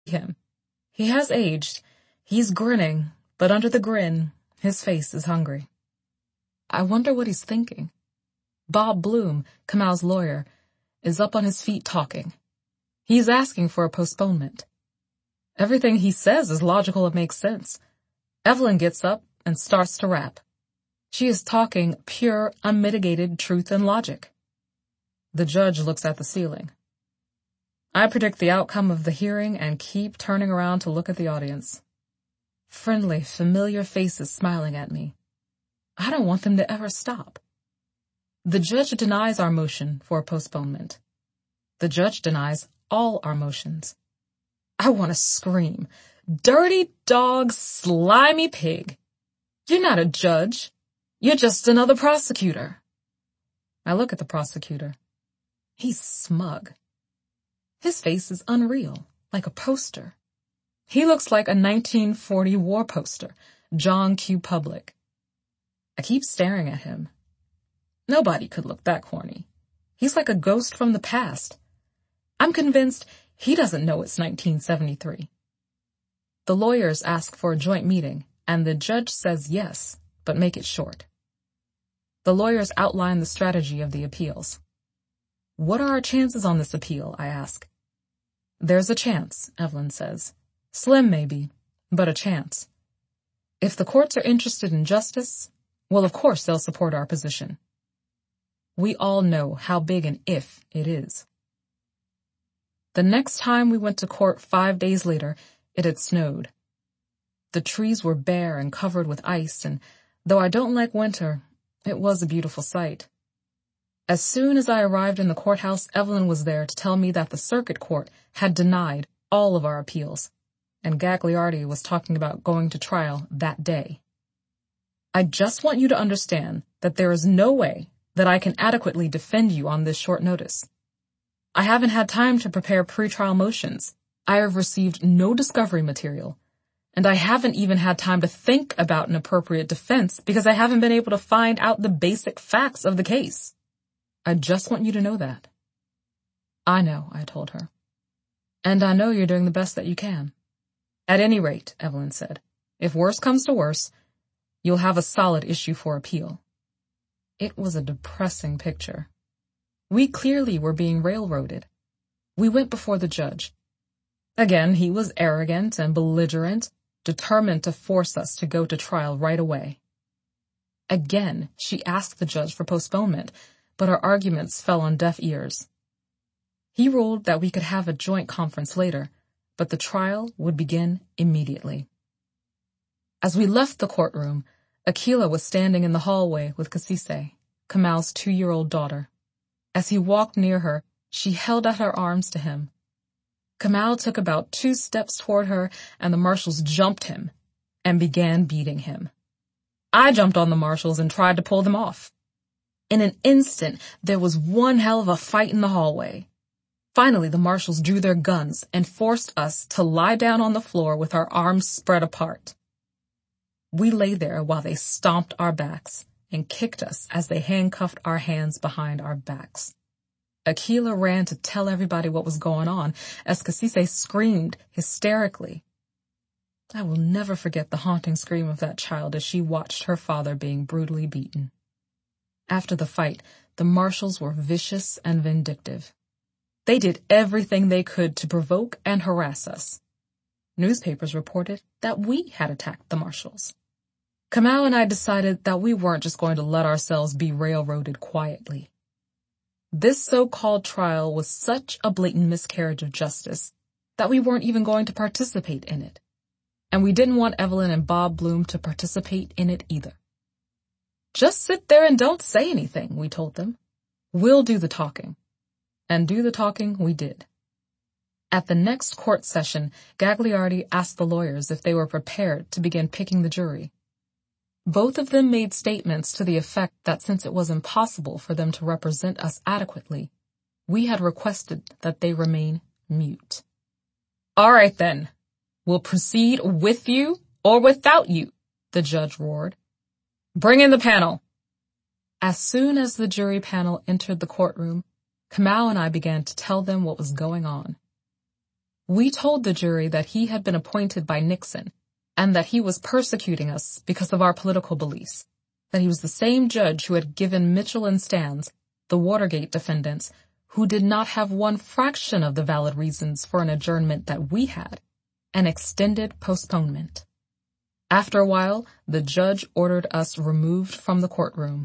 him. He has aged. He's grinning, but under the grin, his face is hungry. I wonder what he's thinking. Bob Bloom, Kamal's lawyer, is up on his feet talking. He's asking for a postponement. Everything he says is logical and makes sense. Evelyn gets up and starts to rap. She is talking pure, unmitigated truth and logic. The judge looks at the ceiling. I predict the outcome of the hearing and keep turning around to look at the audience. Friendly, familiar faces smiling at me. I don't want them to ever stop. The judge denies our motion for a postponement. The judge denies all our motions. I want to scream, "Dirty dog, slimy pig. You're not a judge. You're just another prosecutor." I look at the prosecutor. He's smug. His face is unreal, like a poster. He looks like a 1940 war poster, John Q. Public. I keep staring at him. Nobody could look that corny. He's like a ghost from the past. I'm convinced he doesn't know it's 1973. The lawyers ask for a joint meeting, and the judge says yes, but make it short. The lawyers outline the strategy of the appeals. What are our chances on this appeal, I ask. There's a chance, Evelyn says. Slim maybe, but a chance. If the courts are interested in justice, well, of course they'll support our position. We all know how big an if it is. The next time we went to court 5 days later, it had snowed. The trees were bare and covered with ice, and though I don't like winter, it was a beautiful sight. As soon as I arrived in the courthouse, Evelyn was there to tell me that the circuit court had denied all of our appeals, and Gagliardi was talking about going to trial that day. I just want you to understand that there is no way that I can adequately defend you on this short notice. I haven't had time to prepare pretrial motions. I have received no discovery material, and I haven't even had time to think about an appropriate defense because I haven't been able to find out the basic facts of the case. I just want you to know that. I know, I told her. And I know you're doing the best that you can. At any rate, Evelyn said, if worse comes to worse, you'll have a solid issue for appeal. It was a depressing picture. We clearly were being railroaded. We went before the judge. Again, he was arrogant and belligerent, determined to force us to go to trial right away. Again, she asked the judge for postponement, but our arguments fell on deaf ears. He ruled that we could have a joint conference later, but the trial would begin immediately. As we left the courtroom, Akila was standing in the hallway with Kasise, Kamal's 2-year-old daughter. As he walked near her, she held out her arms to him. Kamal took about 2 steps toward her, and the marshals jumped him and began beating him. I jumped on the marshals and tried to pull them off. In an instant, there was one hell of a fight in the hallway. Finally, the marshals drew their guns and forced us to lie down on the floor with our arms spread apart. We lay there while they stomped our backs and kicked us as they handcuffed our hands behind our backs. Akila ran to tell everybody what was going on as Kasise screamed hysterically. I will never forget the haunting scream of that child as she watched her father being brutally beaten. After the fight, the marshals were vicious and vindictive. They did everything they could to provoke and harass us. Newspapers reported that we had attacked the marshals. Kamal and I decided that we weren't just going to let ourselves be railroaded quietly. This so-called trial was such a blatant miscarriage of justice that we weren't even going to participate in it. And we didn't want Evelyn and Bob Bloom to participate in it either. Just sit there and don't say anything, we told them. We'll do the talking. And do the talking we did. At the next court session, Gagliardi asked the lawyers if they were prepared to begin picking the jury. Both of them made statements to the effect that since it was impossible for them to represent us adequately, we had requested that they remain mute. All right then, we'll proceed with you or without you, the judge roared. Bring in the panel. As soon as the jury panel entered the courtroom, Kamal and I began to tell them what was going on. We told the jury that he had been appointed by Nixon and that he was persecuting us because of our political beliefs, that he was the same judge who had given Mitchell and Stans, the Watergate defendants, who did not have one fraction of the valid reasons for an adjournment that we had, an extended postponement. After a while, the judge ordered us removed from the courtroom.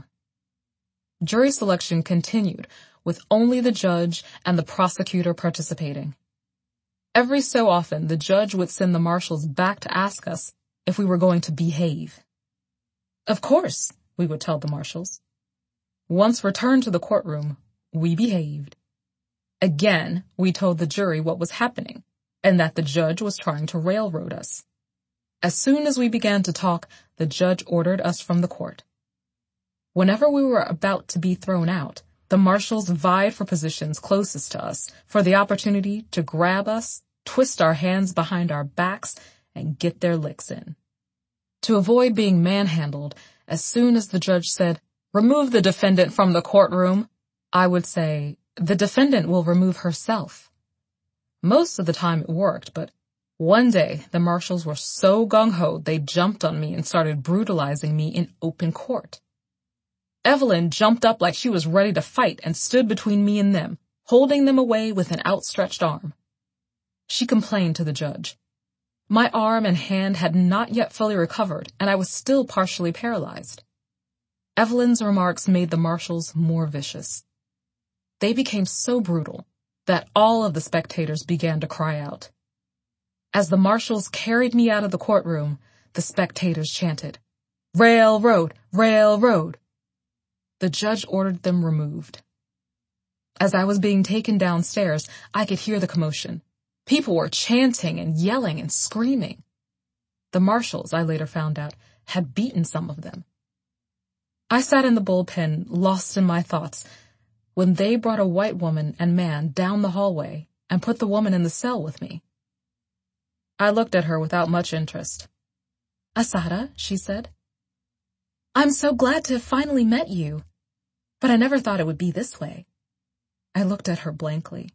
Jury selection continued, with only the judge and the prosecutor participating. Every so often, the judge would send the marshals back to ask us if we were going to behave. Of course, we would tell the marshals. Once returned to the courtroom, we behaved. Again, we told the jury what was happening, and that the judge was trying to railroad us. As soon as we began to talk, the judge ordered us from the court. Whenever we were about to be thrown out, the marshals vied for positions closest to us, for the opportunity to grab us, twist our hands behind our backs, and get their licks in. To avoid being manhandled, as soon as the judge said, "Remove the defendant from the courtroom," I would say, "The defendant will remove herself." Most of the time it worked, but one day the marshals were so gung-ho they jumped on me and started brutalizing me in open court. Evelyn jumped up like she was ready to fight and stood between me and them, holding them away with an outstretched arm. She complained to the judge. My arm and hand had not yet fully recovered, and I was still partially paralyzed. Evelyn's remarks made the marshals more vicious. They became so brutal that all of the spectators began to cry out. As the marshals carried me out of the courtroom, the spectators chanted, "Railroad! Railroad!" The judge ordered them removed. As I was being taken downstairs, I could hear the commotion. People were chanting and yelling and screaming. The marshals, I later found out, had beaten some of them. I sat in the bullpen, lost in my thoughts, when they brought a white woman and man down the hallway and put the woman in the cell with me. I looked at her without much interest. "Assata," she said, "I'm so glad to have finally met you, but I never thought it would be this way." I looked at her blankly.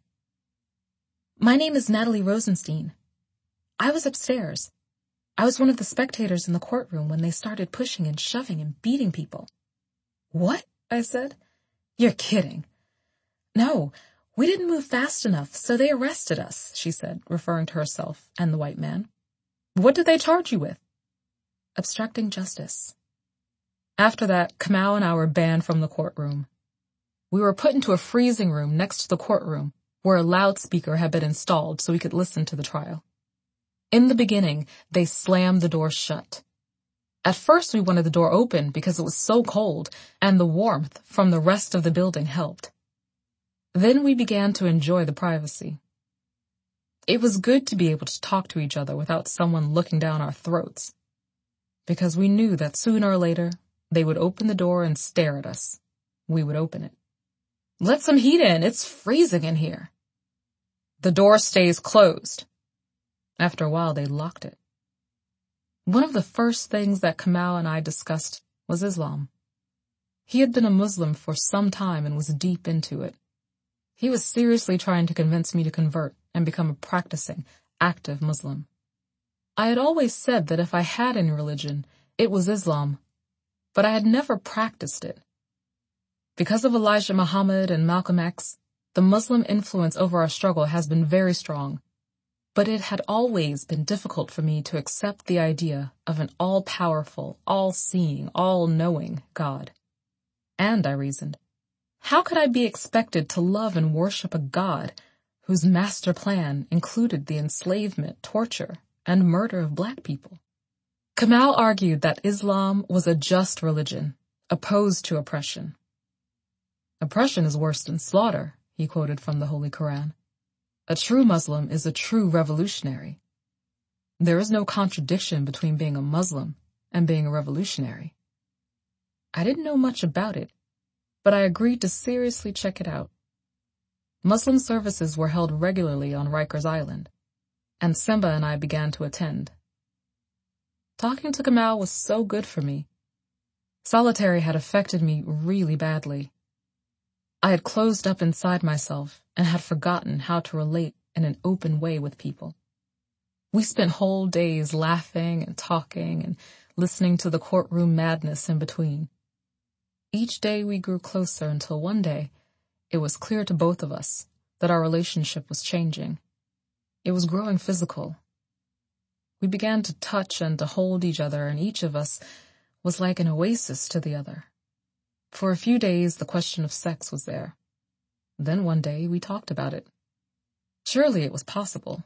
"My name is Natalie Rosenstein. I was upstairs. I was one of the spectators in the courtroom when they started pushing and shoving and beating people." "What?" I said. "You're kidding." "No, we didn't move fast enough, so they arrested us," she said, referring to herself and the white man. "What did they charge you with?" "Obstructing justice." After that, Kamau and I were banned from the courtroom. We were put into a freezing room next to the courtroom, where a loudspeaker had been installed so we could listen to the trial. In the beginning, they slammed the door shut. At first we wanted the door open because it was so cold, and the warmth from the rest of the building helped. Then we began to enjoy the privacy. It was good to be able to talk to each other without someone looking down our throats, because we knew that sooner or later they would open the door and stare at us. We would open it. "Let some heat in, it's freezing in here." "The door stays closed." After a while, they locked it. One of the first things that Kamau and I discussed was Islam. He had been a Muslim for some time and was deep into it. He was seriously trying to convince me to convert and become a practicing, active Muslim. I had always said that if I had any religion, it was Islam, but I had never practiced it. Because of Elijah Muhammad and Malcolm X, the Muslim influence over our struggle has been very strong, but it had always been difficult for me to accept the idea of an all-powerful, all-seeing, all-knowing God. And, I reasoned, how could I be expected to love and worship a God whose master plan included the enslavement, torture, and murder of black people? Kamau argued that Islam was a just religion, opposed to oppression. "Oppression is worse than slaughter," he quoted from the Holy Quran. "A true Muslim is a true revolutionary. There is no contradiction between being a Muslim and being a revolutionary." I didn't know much about it, but I agreed to seriously check it out. Muslim services were held regularly on Rikers Island, and Simba and I began to attend. Talking to Kamau was so good for me. Solitary had affected me really badly. I had closed up inside myself and had forgotten how to relate in an open way with people. We spent whole days laughing and talking and listening to the courtroom madness in between. Each day we grew closer until one day it was clear to both of us that our relationship was changing. It was growing physical. We began to touch and to hold each other, and each of us was like an oasis to the other. For a few days the question of sex was there. Then one day we talked about it. Surely it was possible.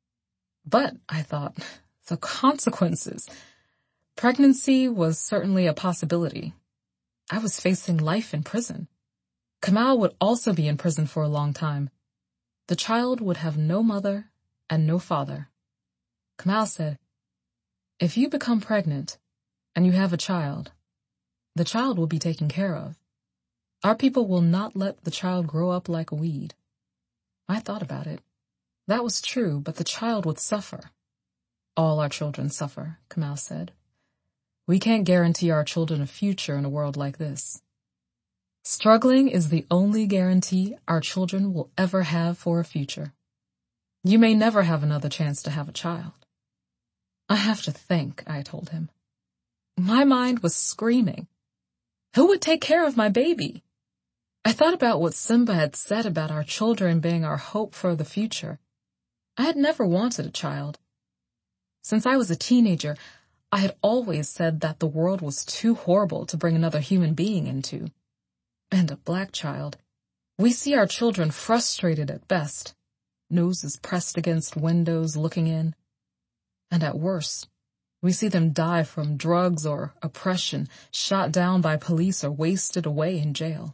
But, I thought, the consequences. Pregnancy was certainly a possibility. I was facing life in prison. Kamal would also be in prison for a long time. The child would have no mother and no father. Kamal said, "If you become pregnant and you have a child, the child will be taken care of. Our people will not let the child grow up like a weed." I thought about it. That was true, but the child would suffer. "All our children suffer," Kamal said. "We can't guarantee our children a future in a world like this. Struggling is the only guarantee our children will ever have for a future. You may never have another chance to have a child." "I have to think," I told him. My mind was screaming. Who would take care of my baby? I thought about what Simba had said about our children being our hope for the future. I had never wanted a child. Since I was a teenager, I had always said that the world was too horrible to bring another human being into. And a black child. We see our children frustrated at best, noses pressed against windows looking in. And at worst, we see them die from drugs or oppression, shot down by police or wasted away in jail.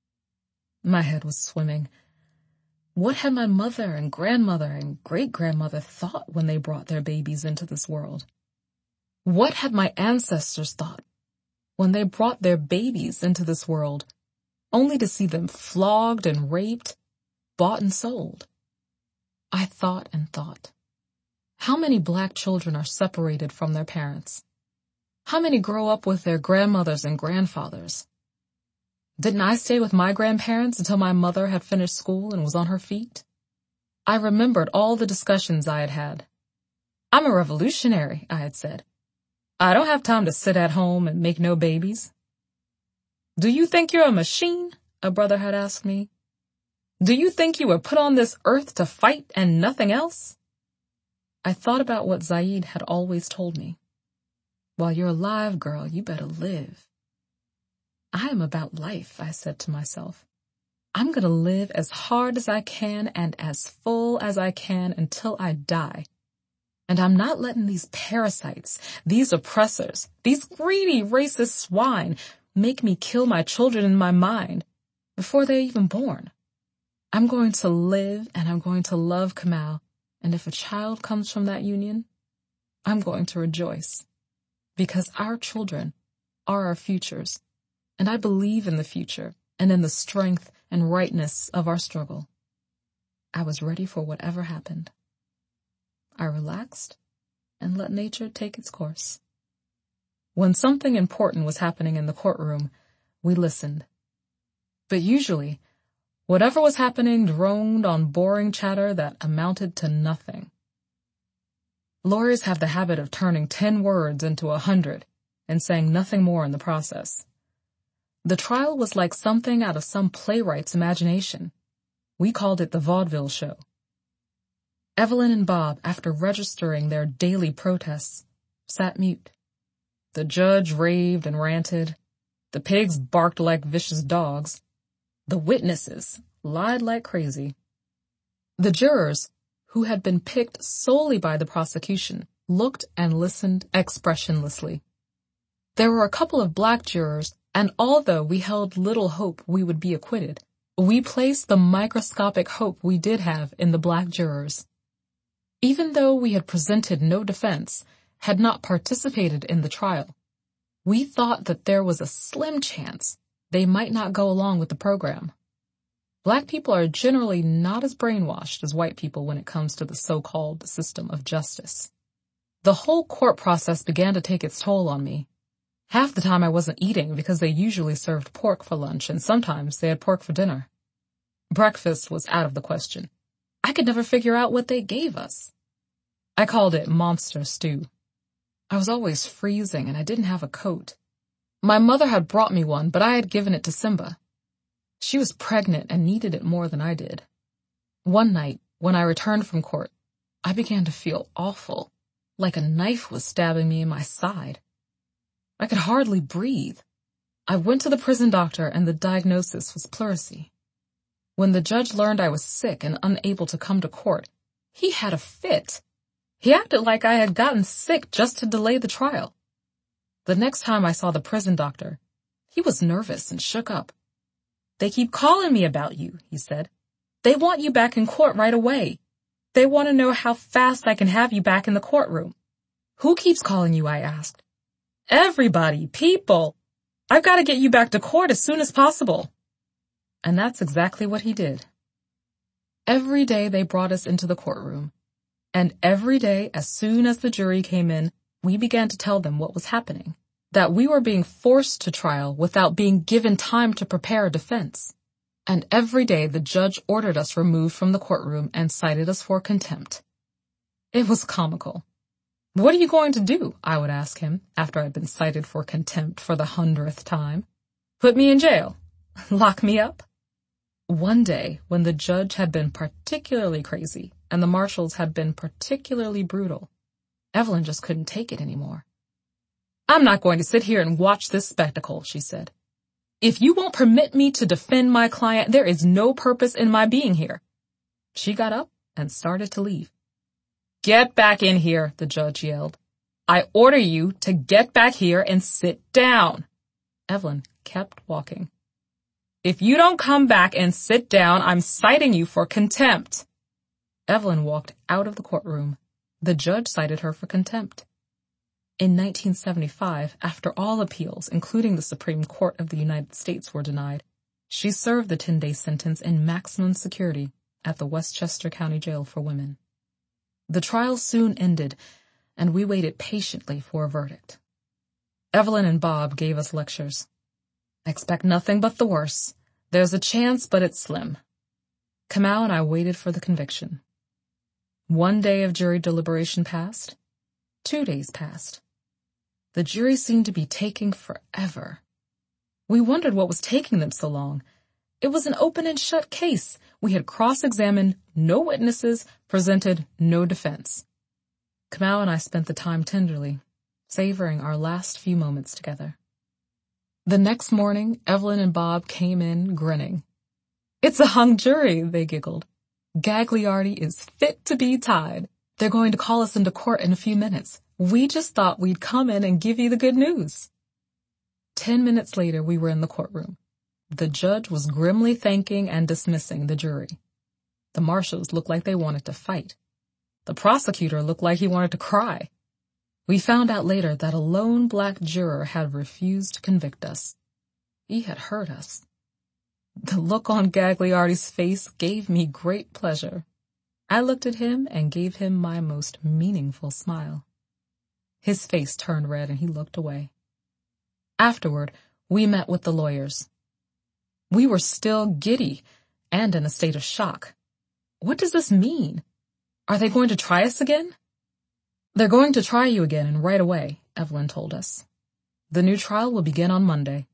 My head was swimming. What had my mother and grandmother and great-grandmother thought when they brought their babies into this world? What had my ancestors thought when they brought their babies into this world, only to see them flogged and raped, bought and sold? I thought and thought. How many black children are separated from their parents? How many grow up with their grandmothers and grandfathers? Didn't I stay with my grandparents until my mother had finished school and was on her feet? I remembered all the discussions I had had. "I'm a revolutionary," I had said. "I don't have time to sit at home and make no babies." "Do you think you're a machine?" a brother had asked me. "Do you think you were put on this earth to fight and nothing else?" I thought about what Zaid had always told me. "While you're alive, girl, you better live." I am about life, I said to myself. I'm going to live as hard as I can and as full as I can until I die. And I'm not letting these parasites, these oppressors, these greedy racist swine make me kill my children in my mind before they're even born. I'm going to live and I'm going to love Kamal, and if a child comes from that union, I'm going to rejoice. Because our children are our futures, and I believe in the future and in the strength and rightness of our struggle. I was ready for whatever happened. I relaxed and let nature take its course. When something important was happening in the courtroom, we listened. But usually, whatever was happening droned on boring chatter that amounted to nothing. Lawyers have the habit of turning 10 words into 100 and saying nothing more in the process. The trial was like something out of some playwright's imagination. We called it the vaudeville show. Evelyn and Bob, after registering their daily protests, sat mute. The judge raved and ranted. The pigs barked like vicious dogs. The witnesses lied like crazy. The jurors, who had been picked solely by the prosecution, looked and listened expressionlessly. There were a couple of black jurors, and although we held little hope we would be acquitted, we placed the microscopic hope we did have in the black jurors. Even though we had presented no defense, had not participated in the trial, we thought that there was a slim chance they might not go along with the program. Black people are generally not as brainwashed as white people when it comes to the so-called system of justice. The whole court process began to take its toll on me. Half the time I wasn't eating because they usually served pork for lunch and sometimes they had pork for dinner. Breakfast was out of the question. I could never figure out what they gave us. I called it monster stew. I was always freezing and I didn't have a coat. My mother had brought me one, but I had given it to Simba. She was pregnant and needed it more than I did. One night, when I returned from court, I began to feel awful, like a knife was stabbing me in my side. I could hardly breathe. I went to the prison doctor and the diagnosis was pleurisy. When the judge learned I was sick and unable to come to court, he had a fit. He acted like I had gotten sick just to delay the trial. The next time I saw the prison doctor, he was nervous and shook up. "They keep calling me about you," he said. "They want you back in court right away. They want to know how fast I can have you back in the courtroom." "Who keeps calling you?" I asked. "Everybody, people. I've got to get you back to court as soon as possible." And that's exactly what he did. Every day they brought us into the courtroom. And every day, as soon as the jury came in, we began to tell them what was happening, that we were being forced to trial without being given time to prepare a defense. And every day the judge ordered us removed from the courtroom and cited us for contempt. It was comical. "What are you going to do?" I would ask him after I'd been cited for contempt for the 100th time. "Put me in jail? Lock me up?" One day, when the judge had been particularly crazy and the marshals had been particularly brutal, Evelyn just couldn't take it anymore. "I'm not going to sit here and watch this spectacle," she said. "If you won't permit me to defend my client, there is no purpose in my being here." She got up and started to leave. "Get back in here," the judge yelled. "I order you to get back here and sit down." Evelyn kept walking. "If you don't come back and sit down, I'm citing you for contempt." Evelyn walked out of the courtroom. The judge cited her for contempt. In 1975, after all appeals, including the Supreme Court of the United States, were denied, she served the 10-day sentence in maximum security at the Westchester County Jail for Women. The trial soon ended, and we waited patiently for a verdict. Evelyn and Bob gave us lectures. "Expect nothing but the worst. There's a chance, but it's slim." Kamau and I waited for the conviction. One day of jury deliberation passed. 2 days passed. The jury seemed to be taking forever. We wondered what was taking them so long. It was an open and shut case. We had cross-examined no witnesses, presented no defense. Kamau and I spent the time tenderly, savoring our last few moments together. The next morning, Evelyn and Bob came in grinning. "It's a hung jury," they giggled. "Gagliardi is fit to be tied. They're going to call us into court in a few minutes. We just thought we'd come in and give you the good news." 10 minutes later, we were in the courtroom. The judge was grimly thanking and dismissing the jury. The marshals looked like they wanted to fight. The prosecutor looked like he wanted to cry. We found out later that a lone black juror had refused to convict us. He had hurt us. The look on Gagliardi's face gave me great pleasure. I looked at him and gave him my most meaningful smile. His face turned red and he looked away. Afterward, we met with the lawyers. We were still giddy and in a state of shock. What does this mean? Are they going to try us again? "They're going to try you again and right away," Evelyn told us. "The new trial will begin on Monday."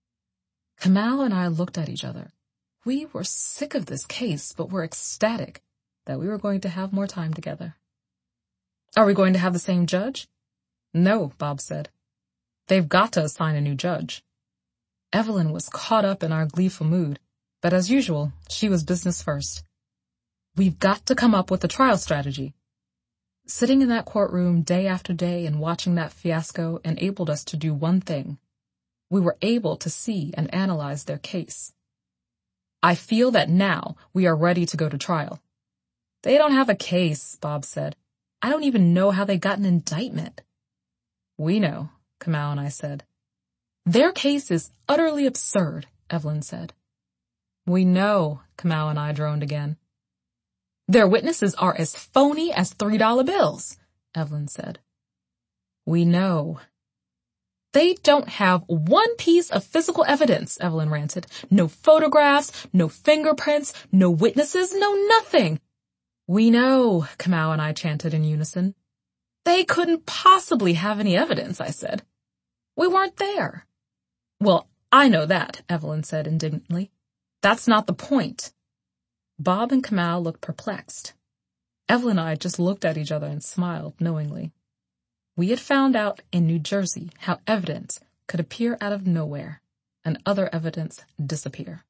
Kamau and I looked at each other. We were sick of this case, but were ecstatic that we were going to have more time together. "Are we going to have the same judge?" "No," Bob said. "They've got to assign a new judge." Evelyn was caught up in our gleeful mood, but as usual, she was business first. "We've got to come up with a trial strategy." Sitting in that courtroom day after day and watching that fiasco enabled us to do one thing. We were able to see and analyze their case. "I feel that now we are ready to go to trial." "They don't have a case," Bob said. "I don't even know how they got an indictment." "We know," Kamau and I said. "Their case is utterly absurd," Evelyn said. "We know," Kamau and I droned again. "Their witnesses are as phony as $3 bills, Evelyn said. "We know." "They don't have one piece of physical evidence," Evelyn ranted. "No photographs, no fingerprints, no witnesses, no nothing. "We know," Kamau and I chanted in unison. "They couldn't possibly have any evidence," I said. "We weren't there." "Well, I know that," Evelyn said indignantly. "That's not the point." Bob and Kamau looked perplexed. Evelyn and I just looked at each other and smiled knowingly. We had found out in New Jersey how evidence could appear out of nowhere and other evidence disappear.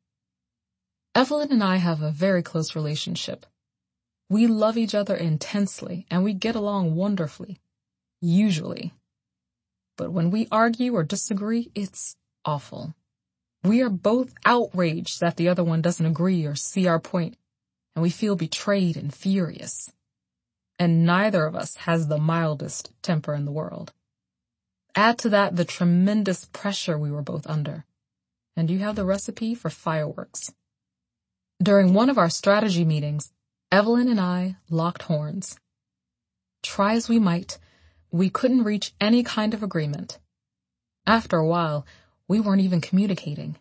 Evelyn and I have a very close relationship. We love each other intensely and we get along wonderfully, usually. But when we argue or disagree, it's awful. We are both outraged that the other one doesn't agree or see our point, and we feel betrayed and furious. And neither of us has the mildest temper in the world. Add to that the tremendous pressure we were both under, and you have the recipe for fireworks. During one of our strategy meetings, Evelyn and I locked horns. Try as we might, we couldn't reach any kind of agreement. After a while, we weren't even communicating.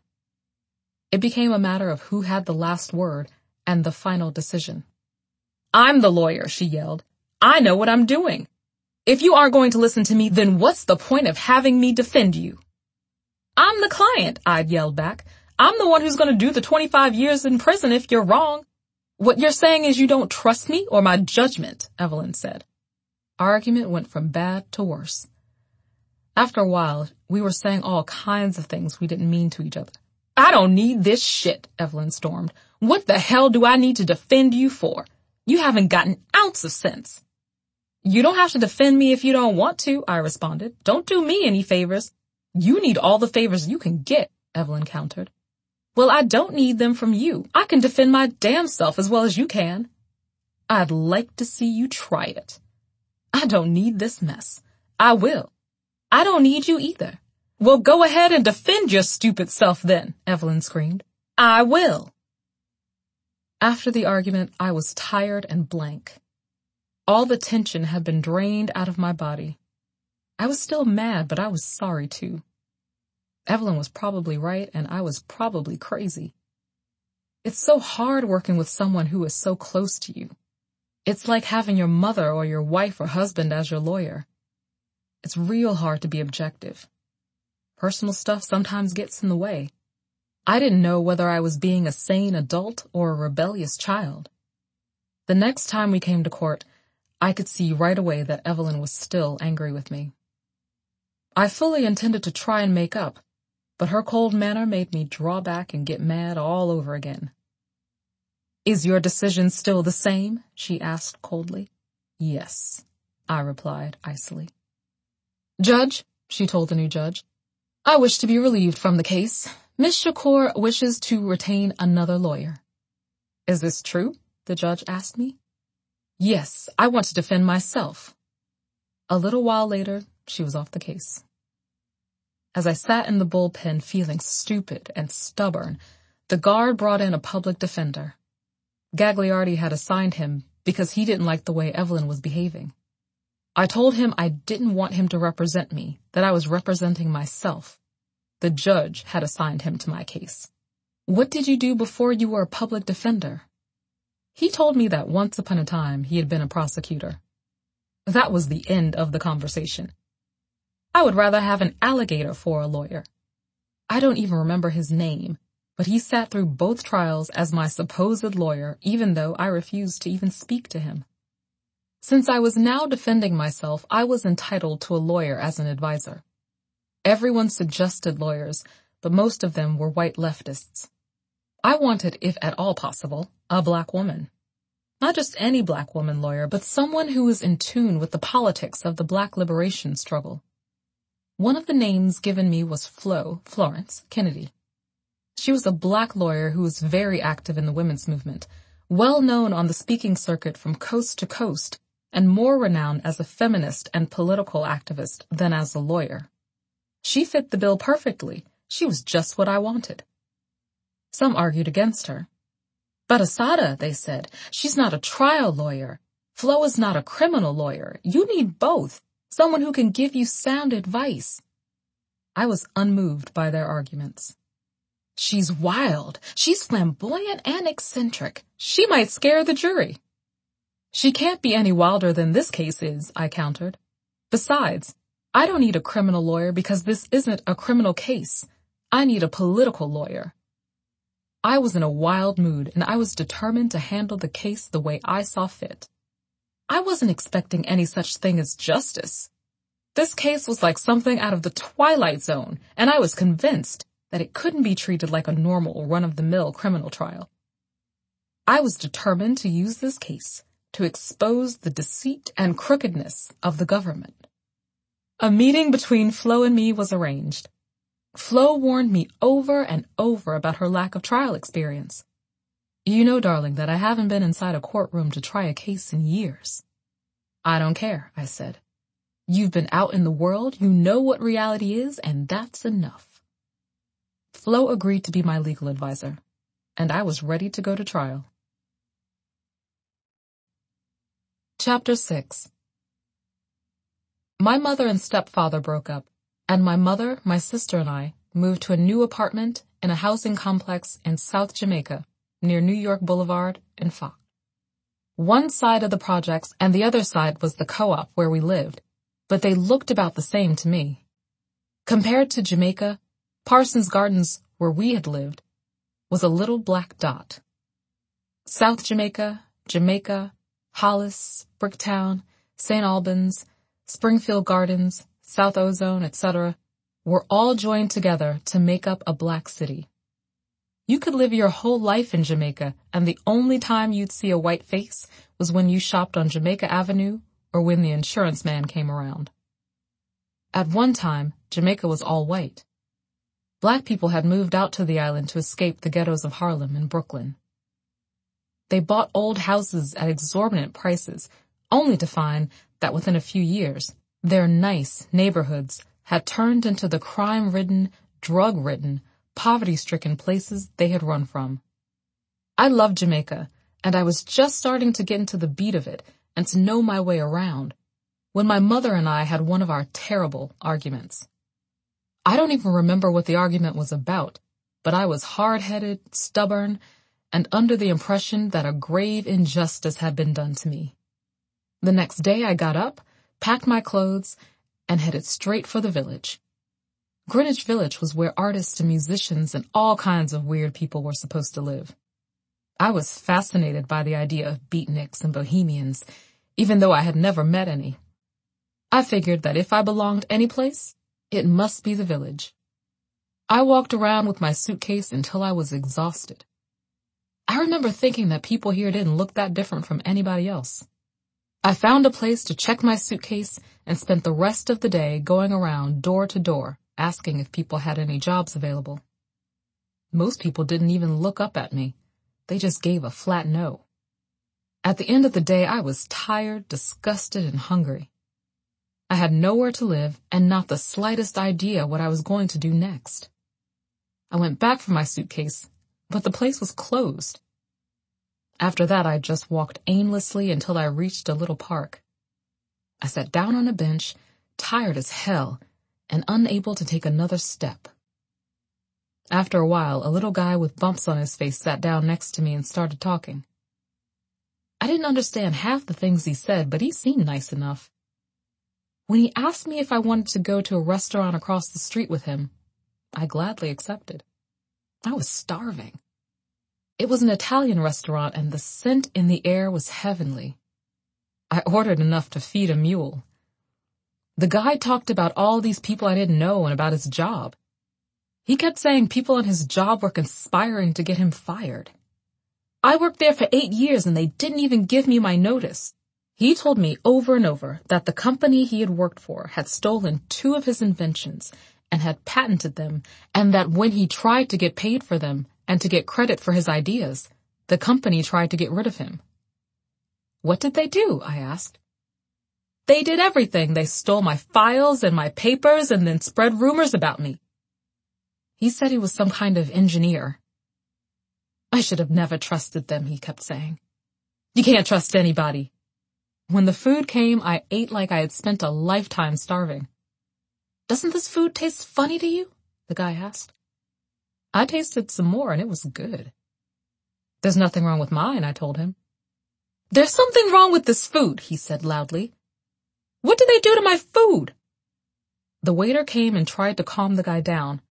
It became a matter of who had the last word and the final decision. "I'm the lawyer," she yelled. "I know what I'm doing. If you aren't going to listen to me, then what's the point of having me defend you?" "I'm the client," I'd yelled back. "I'm the one who's going to do the 25 years in prison if you're wrong." "What you're saying is you don't trust me or my judgment," Evelyn said. Our argument went from bad to worse. After a while, we were saying all kinds of things we didn't mean to each other. "I don't need this shit," Evelyn stormed. "What the hell do I need to defend you for? You haven't got an ounce of sense." "You don't have to defend me if you don't want to," I responded. "Don't do me any favors." "You need all the favors you can get," Evelyn countered. "Well, I don't need them from you. I can defend my damn self as well as you can." "I'd like to see you try it." "I don't need this mess." "I will." "I don't need you either." "Well, go ahead and defend your stupid self then," Evelyn screamed. "I will." After the argument, I was tired and blank. All the tension had been drained out of my body. I was still mad, but I was sorry too. Evelyn was probably right, and I was probably crazy. It's so hard working with someone who is so close to you. It's like having your mother or your wife or husband as your lawyer. It's real hard to be objective. Personal stuff sometimes gets in the way. I didn't know whether I was being a sane adult or a rebellious child. The next time we came to court, I could see right away that Evelyn was still angry with me. I fully intended to try and make up, but her cold manner made me draw back and get mad all over again. "Is your decision still the same?" she asked coldly. "Yes," I replied icily. "Judge," she told the new judge, "I wish to be relieved from the case. Miss Shakur wishes to retain another lawyer." "Is this true?" the judge asked me. "Yes, I want to defend myself." A little while later, she was off the case. As I sat in the bullpen feeling stupid and stubborn, the guard brought in a public defender. Gagliardi had assigned him because he didn't like the way Evelyn was behaving. I told him I didn't want him to represent me, that I was representing myself. The judge had assigned him to my case. "What did you do before you were a public defender?" He told me that once upon a time he had been a prosecutor. That was the end of the conversation. I would rather have an alligator for a lawyer. I don't even remember his name, but he sat through both trials as my supposed lawyer, even though I refused to even speak to him. Since I was now defending myself, I was entitled to a lawyer as an advisor. Everyone suggested lawyers, but most of them were white leftists. I wanted, if at all possible, a black woman. Not just any black woman lawyer, but someone who was in tune with the politics of the black liberation struggle. One of the names given me was Florence Kennedy. She was a black lawyer who was very active in the women's movement, well known on the speaking circuit from coast to coast, and more renowned as a feminist and political activist than as a lawyer. She fit the bill perfectly. She was just what I wanted. Some argued against her. "But Asada," they said, "she's not a trial lawyer. Flo is not a criminal lawyer. You need both. Someone who can give you sound advice." I was unmoved by their arguments. "She's wild. She's flamboyant and eccentric. She might scare the jury." She can't be any wilder than this case is, I countered. Besides, I don't need a criminal lawyer because this isn't a criminal case. I need a political lawyer. I was in a wild mood, and I was determined to handle the case the way I saw fit. I wasn't expecting any such thing as justice. This case was like something out of the Twilight Zone, and I was convinced that it couldn't be treated like a normal, run-of-the-mill criminal trial. I was determined to use this case to expose the deceit and crookedness of the government. A meeting between Flo and me was arranged. Flo warned me over and over about her lack of trial experience. You know, darling, that I haven't been inside a courtroom to try a case in years. I don't care, I said. You've been out in the world, you know what reality is, and that's enough. Flo agreed to be my legal advisor, and I was ready to go to trial. Chapter 6. My mother and stepfather broke up, and my mother, my sister, and I moved to a new apartment in a housing complex in South Jamaica, near New York Boulevard and Fox. One side of the projects and the other side was the co-op where we lived, but they looked about the same to me. Compared to Jamaica, Parsons Gardens, where we had lived, was a little black dot. South Jamaica, Hollis, Bricktown, St. Albans, Springfield Gardens, South Ozone, etc., were all joined together to make up a black city. You could live your whole life in Jamaica, and the only time you'd see a white face was when you shopped on Jamaica Avenue or when the insurance man came around. At one time, Jamaica was all white. Black people had moved out to the island to escape the ghettos of Harlem and Brooklyn. They bought old houses at exorbitant prices, only to find that within a few years, their nice neighborhoods had turned into the crime-ridden, drug-ridden, poverty-stricken places they had run from. I loved Jamaica, and I was just starting to get into the beat of it and to know my way around, when my mother and I had one of our terrible arguments. I don't even remember what the argument was about, but I was hard-headed, stubborn, and under the impression that a grave injustice had been done to me. The next day I got up, packed my clothes, and headed straight for the village. Greenwich Village was where artists and musicians and all kinds of weird people were supposed to live. I was fascinated by the idea of beatniks and bohemians, even though I had never met any. I figured that if I belonged any place, it must be the village. I walked around with my suitcase until I was exhausted. I remember thinking that people here didn't look that different from anybody else. I found a place to check my suitcase and spent the rest of the day going around door to door, asking if people had any jobs available. Most people didn't even look up at me. They just gave a flat no. At the end of the day, I was tired, disgusted, and hungry. I had nowhere to live and not the slightest idea what I was going to do next. I went back for my suitcase, but the place was closed. After that, I just walked aimlessly until I reached a little park. I sat down on a bench, tired as hell, and unable to take another step. After a while, a little guy with bumps on his face sat down next to me and started talking. I didn't understand half the things he said, but he seemed nice enough. When he asked me if I wanted to go to a restaurant across the street with him, I gladly accepted. I was starving. It was an Italian restaurant, and the scent in the air was heavenly. I ordered enough to feed a mule. The guy talked about all these people I didn't know and about his job. He kept saying people on his job were conspiring to get him fired. I worked there for 8 years and they didn't even give me my notice. He told me over and over that the company he had worked for had stolen 2 of his inventions and had patented them, and that when he tried to get paid for them and to get credit for his ideas, the company tried to get rid of him. What did they do? I asked. They did everything. They stole my files and my papers and then spread rumors about me. He said he was some kind of engineer. I should have never trusted them, he kept saying. You can't trust anybody. When the food came, I ate like I had spent a lifetime starving. Doesn't this food taste funny to you? The guy asked. I tasted some more and it was good. There's nothing wrong with mine, I told him. There's something wrong with this food, he said loudly. What did they do to my food? The waiter came and tried to calm the guy down.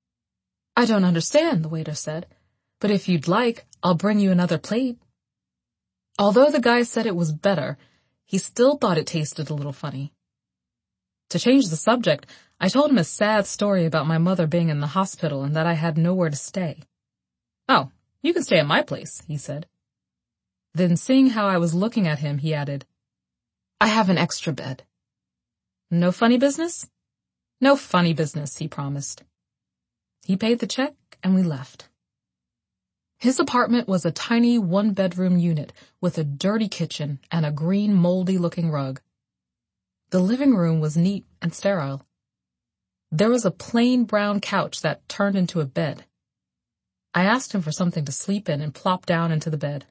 I don't understand, the waiter said, but if you'd like, I'll bring you another plate. Although the guy said it was better, he still thought it tasted a little funny. To change the subject, I told him a sad story about my mother being in the hospital and that I had nowhere to stay. Oh, you can stay at my place, he said. Then, seeing how I was looking at him, he added, I have an extra bed. No funny business? No funny business, he promised. He paid the check and we left. His apartment was a tiny one-bedroom unit with a dirty kitchen and a green, moldy-looking rug. The living room was neat and sterile. There was a plain brown couch that turned into a bed. I asked him for something to sleep in and plopped down into the bed.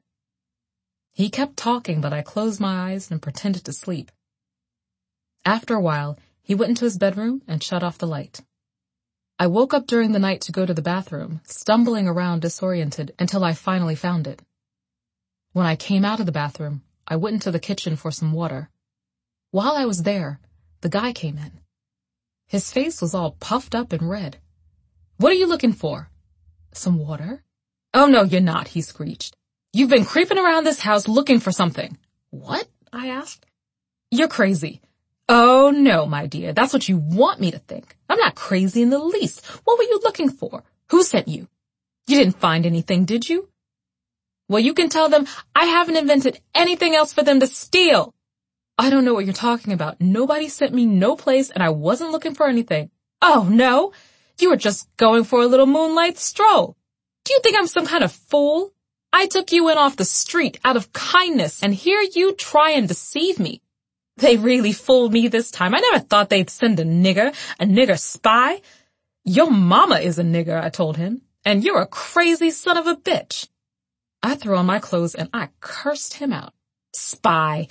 He kept talking, but I closed my eyes and pretended to sleep. After a while, he went into his bedroom and shut off the light. I woke up during the night to go to the bathroom, stumbling around disoriented until I finally found it. When I came out of the bathroom, I went into the kitchen for some water. While I was there, the guy came in. His face was all puffed up and red. What are you looking for? Some water? Oh, no, you're not, he screeched. You've been creeping around this house looking for something. What? I asked. You're crazy. Oh, no, my dear, that's what you want me to think. I'm not crazy in the least. What were you looking for? Who sent you? You didn't find anything, did you? Well, you can tell them I haven't invented anything else for them to steal. I don't know what you're talking about. Nobody sent me no place and I wasn't looking for anything. Oh, no? You were just going for a little moonlight stroll. Do you think I'm some kind of fool? I took you in off the street out of kindness, and here you try and deceive me. They really fooled me this time. I never thought they'd send a nigger spy. Your mama is a nigger, I told him, and you're a crazy son of a bitch. I threw on my clothes and I cursed him out. Spy,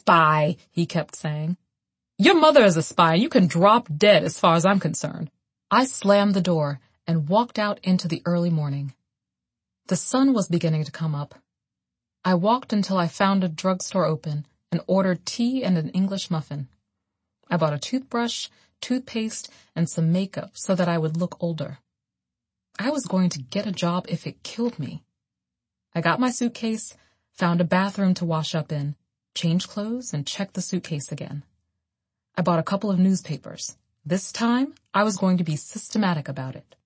he kept saying. Your mother is a spy, and you can drop dead as far as I'm concerned. I slammed the door and walked out into the early morning. The sun was beginning to come up. I walked until I found a drugstore open and ordered tea and an English muffin. I bought a toothbrush, toothpaste, and some makeup so that I would look older. I was going to get a job if it killed me. I got my suitcase, found a bathroom to wash up in, changed clothes, and checked the suitcase again. I bought a couple of newspapers. This time, I was going to be systematic about it.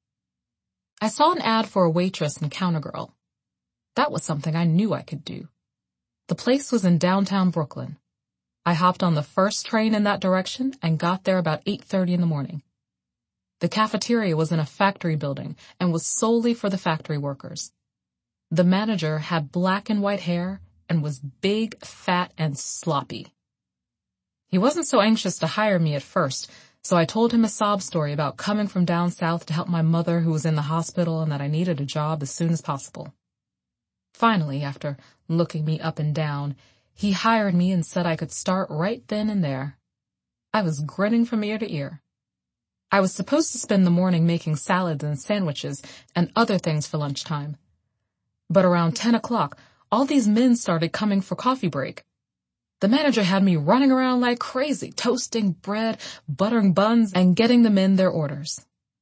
I saw an ad for a waitress and counter girl. That was something I knew I could do. The place was in downtown Brooklyn. I hopped on the first train in that direction and got there about 8:30 in the morning. The cafeteria was in a factory building and was solely for the factory workers. The manager had black and white hair and was big, fat, and sloppy. He wasn't so anxious to hire me at first, so I told him a sob story about coming from down south to help my mother who was in the hospital and that I needed a job as soon as possible. Finally, after looking me up and down, he hired me and said I could start right then and there. I was grinning from ear to ear. I was supposed to spend the morning making salads and sandwiches and other things for lunchtime. But around 10 o'clock, all these men started coming for coffee break. The manager had me running around like crazy, toasting bread, buttering buns, and getting the men their orders.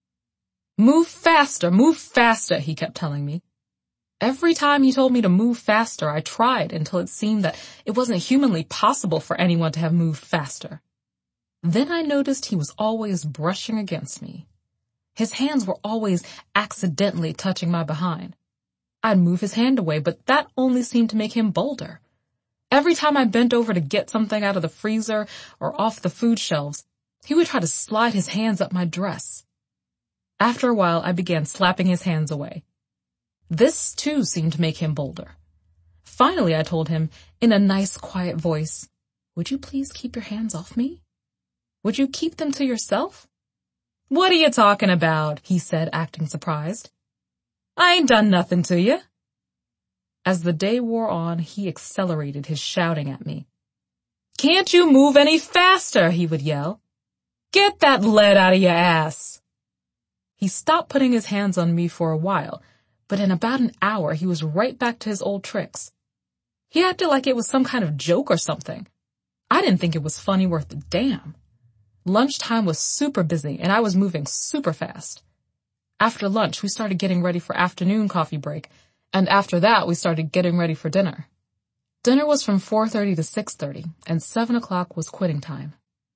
Move faster, he kept telling me. Every time he told me to move faster, I tried until it seemed that it wasn't humanly possible for anyone to have moved faster. Then I noticed he was always brushing against me. His hands were always accidentally touching my behind. I'd move his hand away, but that only seemed to make him bolder. Every time I bent over to get something out of the freezer or off the food shelves, he would try to slide his hands up my dress. After a while, I began slapping his hands away. This, too, seemed to make him bolder. Finally, I told him, in a nice, quiet voice, "Would you please keep your hands off me? Would you keep them to yourself?" "What are you talking about?" he said, acting surprised. "I ain't done nothing to you." As the day wore on, he accelerated his shouting at me. "Can't you move any faster?" he would yell. "Get that lead out of your ass." He stopped putting his hands on me for a while, but in about an hour he was right back to his old tricks. He acted like it was some kind of joke or something. I didn't think it was funny worth a damn. Lunchtime was super busy and I was moving super fast. After lunch, we started getting ready for afternoon coffee break, and after that, we started getting ready for dinner. Dinner was from 4:30 to 6:30, and 7 o'clock was quitting time.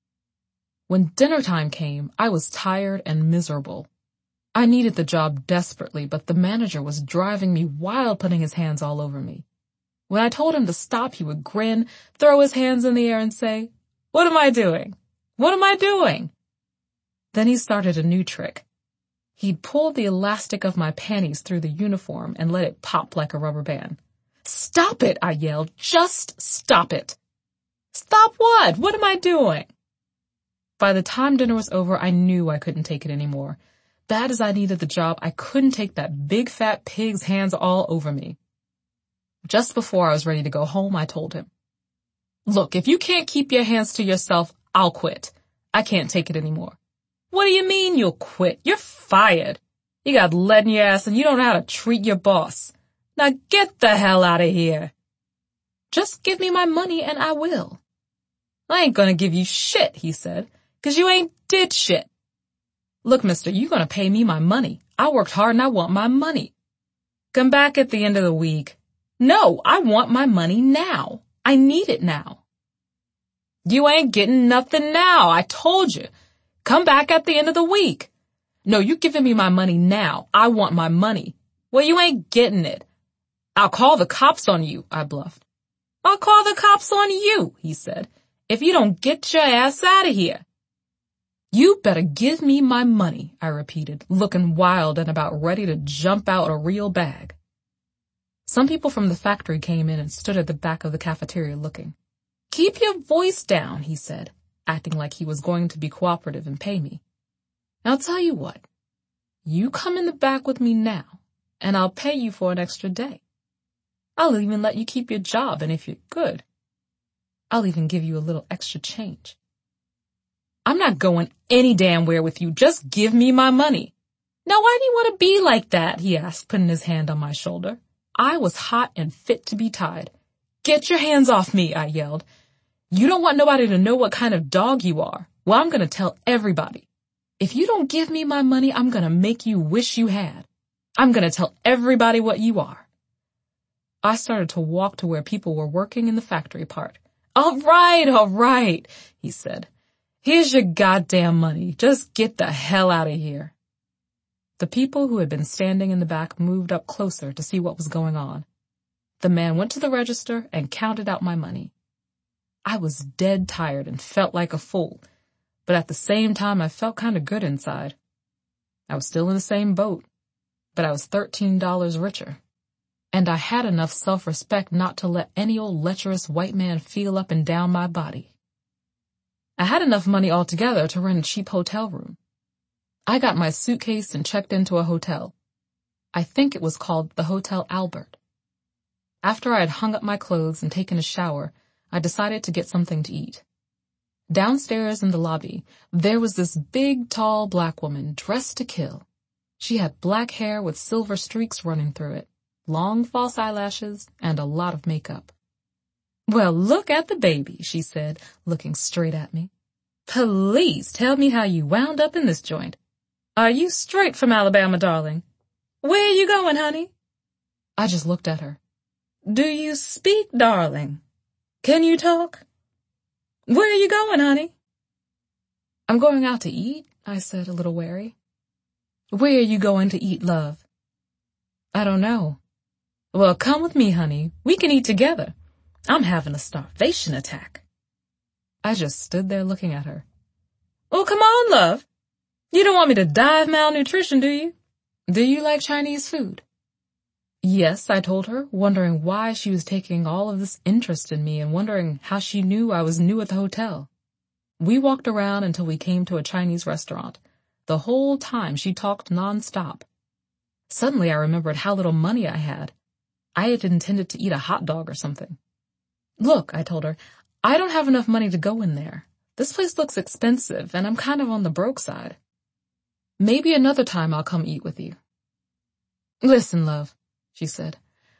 When dinner time came, I was tired and miserable. I needed the job desperately, but the manager was driving me wild, putting his hands all over me. When I told him to stop, he would grin, throw his hands in the air and say, "What am I doing? What am I doing?" Then he started a new trick. He'd pull the elastic of my panties through the uniform and let it pop like a rubber band. "Stop it," I yelled. "Just stop it." "Stop what? What am I doing?" By the time dinner was over, I knew I couldn't take it anymore. Bad as I needed the job, I couldn't take that big fat pig's hands all over me. Just before I was ready to go home, I told him, "Look, if you can't keep your hands to yourself, I'll quit. I can't take it anymore." "What do you mean you'll quit? You're fired. You got lead in your ass and you don't know how to treat your boss. Now get the hell out of here." "Just give me my money and I will." "I ain't gonna give you shit," he said, "'cause you ain't did shit." "Look, mister, you gonna pay me my money. I worked hard and I want my money." "Come back at the end of the week." "No, I want my money now. I need it now." "You ain't getting nothing now. I told you. Come back at the end of the week." "No, you giving me my money now. I want my money." "Well, you ain't getting it." "I'll call the cops on you," I bluffed. "I'll call the cops on you," he said, "if you don't get your ass out of here." "You better give me my money," I repeated, looking wild and about ready to jump out a real bag. Some people from the factory came in and stood at the back of the cafeteria looking. "Keep your voice down," he said, acting like he was going to be cooperative and pay me. "I'll tell you what. You come in the back with me now, and I'll pay you for an extra day. I'll even let you keep your job, and if you're good, I'll even give you a little extra change." "I'm not going any damn where with you. Just give me my money." "Now why do you want to be like that?" he asked, putting his hand on my shoulder. I was hot and fit to be tied. "Get your hands off me," I yelled. "You don't want nobody to know what kind of dog you are. Well, I'm going to tell everybody. If you don't give me my money, I'm going to make you wish you had. I'm going to tell everybody what you are." I started to walk to where people were working in the factory part. All right, he said. "Here's your goddamn money. Just get the hell out of here." The people who had been standing in the back moved up closer to see what was going on. The man went to the register and counted out my money. I was dead tired and felt like a fool, but at the same time I felt kind of good inside. I was still in the same boat, but I was $13 richer. And I had enough self-respect not to let any old lecherous white man feel up and down my body. I had enough money altogether to rent a cheap hotel room. I got my suitcase and checked into a hotel. I think it was called the Hotel Albert. After I had hung up my clothes and taken a shower, I decided to get something to eat. Downstairs in the lobby, there was this big, tall black woman dressed to kill. She had black hair with silver streaks running through it, long false eyelashes, and a lot of makeup. "Well, look at the baby," she said, looking straight at me. "Please tell me how you wound up in this joint. Are you straight from Alabama, darling? Where are you going, honey?" I just looked at her. "Do you speak, darling? Can you talk? Where are you going, honey?" "I'm going out to eat," I said, a little wary. "Where are you going to eat, love?" "I don't know." "Well, come with me, honey. We can eat together. I'm having a starvation attack." I just stood there looking at her. "Oh, come on, love. You don't want me to die of malnutrition, do you? Do you like Chinese food?" "Yes," I told her, wondering why she was taking all of this interest in me and wondering how she knew I was new at the hotel. We walked around until we came to a Chinese restaurant. The whole time she talked nonstop. Suddenly I remembered how little money I had. I had intended to eat a hot dog or something. "Look," I told her, "I don't have enough money to go in there. This place looks expensive, and I'm kind of on the broke side. Maybe another time I'll come eat with you." "Listen, love," she said,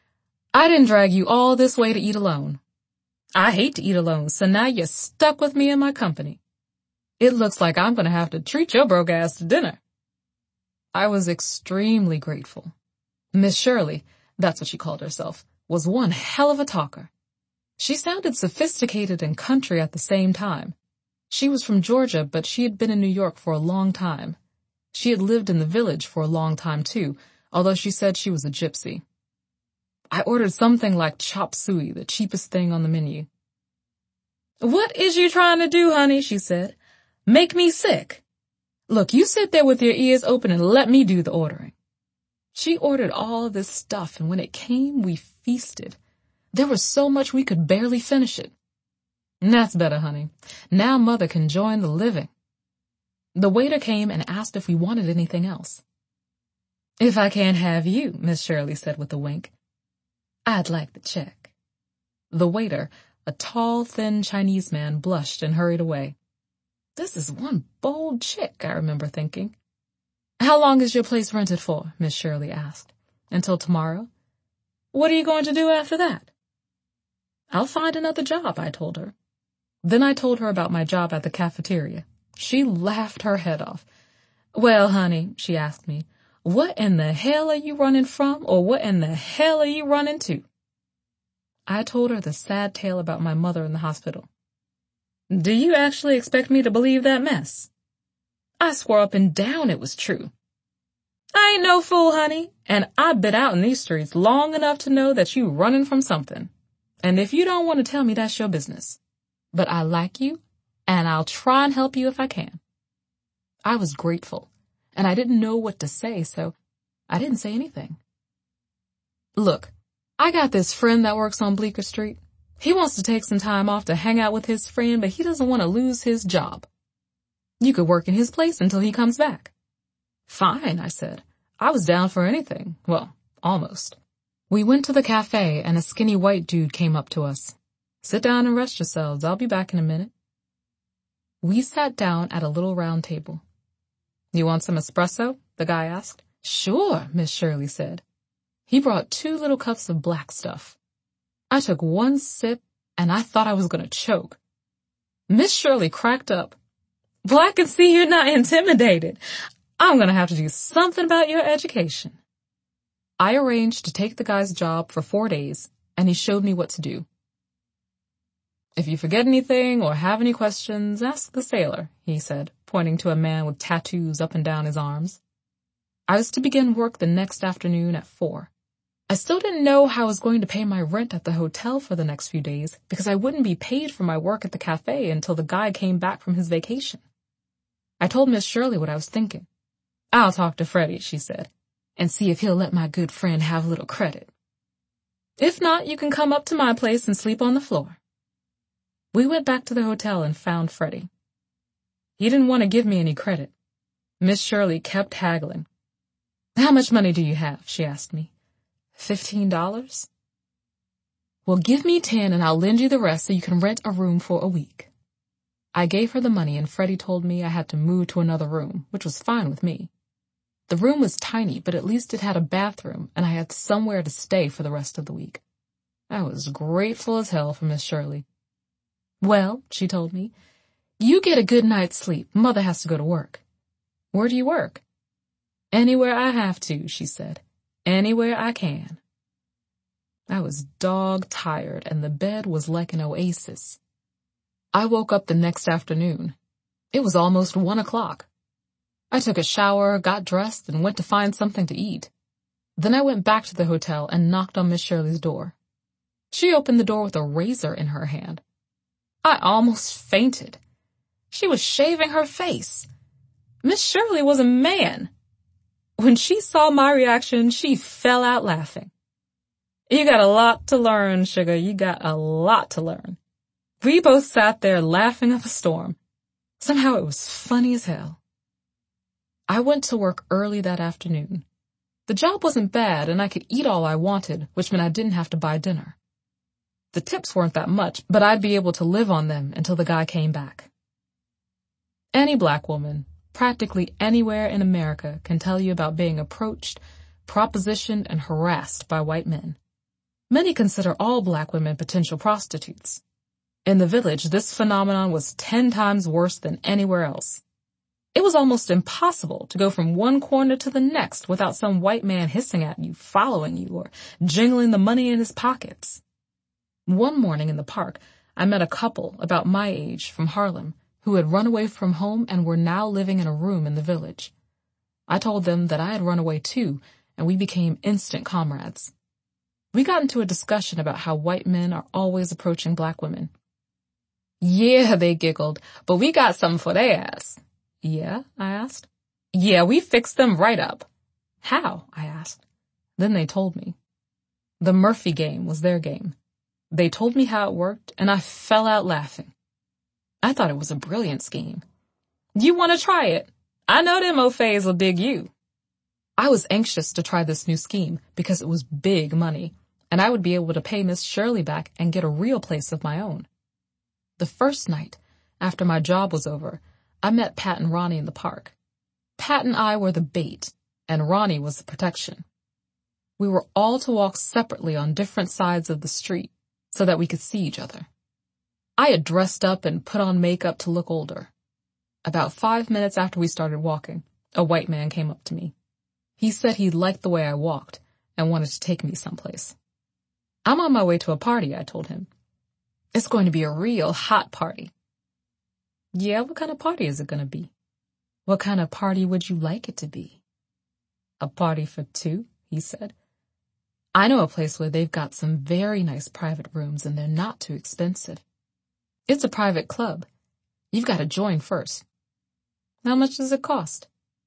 I didn't drag you all this way to eat alone. I hate to eat alone, so now you're stuck with me in my company. It looks like I'm going to have to treat your broke ass to dinner. I was extremely grateful. Miss Shirley, that's what she called herself, was one hell of a talker. She sounded sophisticated and country at the same time. She was from Georgia, but she had been in New York for a long time. She had lived in the village for a long time, too, although she said she was a gypsy. I ordered something like chop suey, the cheapest thing on the menu. "What is you trying to do, honey?" she said. "Make me sick? Look, you sit there with your ears open and let me do the ordering." She ordered all this stuff, and when it came, we feasted. There was so much we could barely finish it. "That's better, honey. Now Mother can join the living." The waiter came and asked if we wanted anything else. "If I can't have you," Miss Shirley said with a wink, "I'd like the check." The waiter, a tall, thin Chinese man, blushed and hurried away. This is one bold chick, I remember thinking. "How long is your place rented for?" Miss Shirley asked. "Until tomorrow." "What are you going to do after that?" "I'll find another job," I told her. Then I told her about my job at the cafeteria. She laughed her head off. "Well, honey," she asked me, "what in the hell are you running from, or what in the hell are you running to?" I told her the sad tale about my mother in the hospital. "Do you actually expect me to believe that mess?" I swore up and down it was true. "I ain't no fool, honey, and I've been out in these streets long enough to know that you running from something. And if you don't want to tell me, that's your business. But I like you, and I'll try and help you if I can." I was grateful, and I didn't know what to say, so I didn't say anything. "Look, I got this friend that works on Bleecker Street. He wants to take some time off to hang out with his friend, but he doesn't want to lose his job. You could work in his place until he comes back." "Fine," I said. I was down for anything. Well, almost. We went to the cafe, and a skinny white dude came up to us. "Sit down and rest yourselves. I'll be back in a minute." We sat down at a little round table. "You want some espresso?" the guy asked. "Sure," Miss Shirley said. He brought 2 little cups of black stuff. I took one sip, and I thought I was going to choke. Miss Shirley cracked up. "Well, I can see you're not intimidated. I'm going to have to do something about your education." I arranged to take the guy's job for 4 days, and he showed me what to do. "If you forget anything or have any questions, ask the sailor," he said, pointing to a man with tattoos up and down his arms. I was to begin work the next afternoon at 4. I still didn't know how I was going to pay my rent at the hotel for the next few days because I wouldn't be paid for my work at the cafe until the guy came back from his vacation. I told Miss Shirley what I was thinking. "I'll talk to Freddie," she said, "and see if he'll let my good friend have a little credit. If not, you can come up to my place and sleep on the floor." We went back to the hotel and found Freddie. He didn't want to give me any credit. Miss Shirley kept haggling. "How much money do you have?" she asked me. $15? "Well, give me 10 and I'll lend you the rest so you can rent a room for a week." I gave her the money and Freddie told me I had to move to another room, which was fine with me. The room was tiny, but at least it had a bathroom and I had somewhere to stay for the rest of the week. I was grateful as hell for Miss Shirley. "Well," she told me, "you get a good night's sleep. Mother has to go to work." "Where do you work?" "Anywhere I have to," she said. "Anywhere I can." I was dog-tired, and the bed was like an oasis. I woke up the next afternoon. It was almost 1 o'clock. I took a shower, got dressed, and went to find something to eat. Then I went back to the hotel and knocked on Miss Shirley's door. She opened the door with a razor in her hand. I almost fainted. She was shaving her face. Miss Shirley was a man. When she saw my reaction, she fell out laughing. "You got a lot to learn, sugar. You got a lot to learn." We both sat there laughing up a storm. Somehow it was funny as hell. I went to work early that afternoon. The job wasn't bad, and I could eat all I wanted, which meant I didn't have to buy dinner. The tips weren't that much, but I'd be able to live on them until the guy came back. Any black woman, practically anywhere in America, can tell you about being approached, propositioned, and harassed by white men. Many consider all black women potential prostitutes. In the village, this phenomenon was 10 times worse than anywhere else. It was almost impossible to go from one corner to the next without some white man hissing at you, following you, or jingling the money in his pockets. One morning in the park, I met a couple about my age from Harlem who had run away from home and were now living in a room in the village. I told them that I had run away too, and we became instant comrades. We got into a discussion about how white men are always approaching black women. "Yeah," they giggled, "but we got something for their ass." "Yeah?" I asked. "Yeah, we fixed them right up." "How?" I asked. Then they told me. The Murphy game was their game. They told me how it worked, and I fell out laughing. I thought it was a brilliant scheme. "You want to try it? I know them O'Fays will dig you." I was anxious to try this new scheme because it was big money, and I would be able to pay Miss Shirley back and get a real place of my own. The first night, after my job was over, I met Pat and Ronnie in the park. Pat and I were the bait, and Ronnie was the protection. We were all to walk separately on different sides of the street so that we could see each other. I had dressed up and put on makeup to look older. About 5 minutes after we started walking, a white man came up to me. He said he liked the way I walked and wanted to take me someplace. "I'm on my way to a party," I told him. "It's going to be a real hot party." "Yeah, what kind of party is it going to be?" "What kind of party would you like it to be?" "A party for two," he said. "I know a place where they've got some very nice private rooms and they're not too expensive. It's a private club. You've got to join first." "How much does it cost?"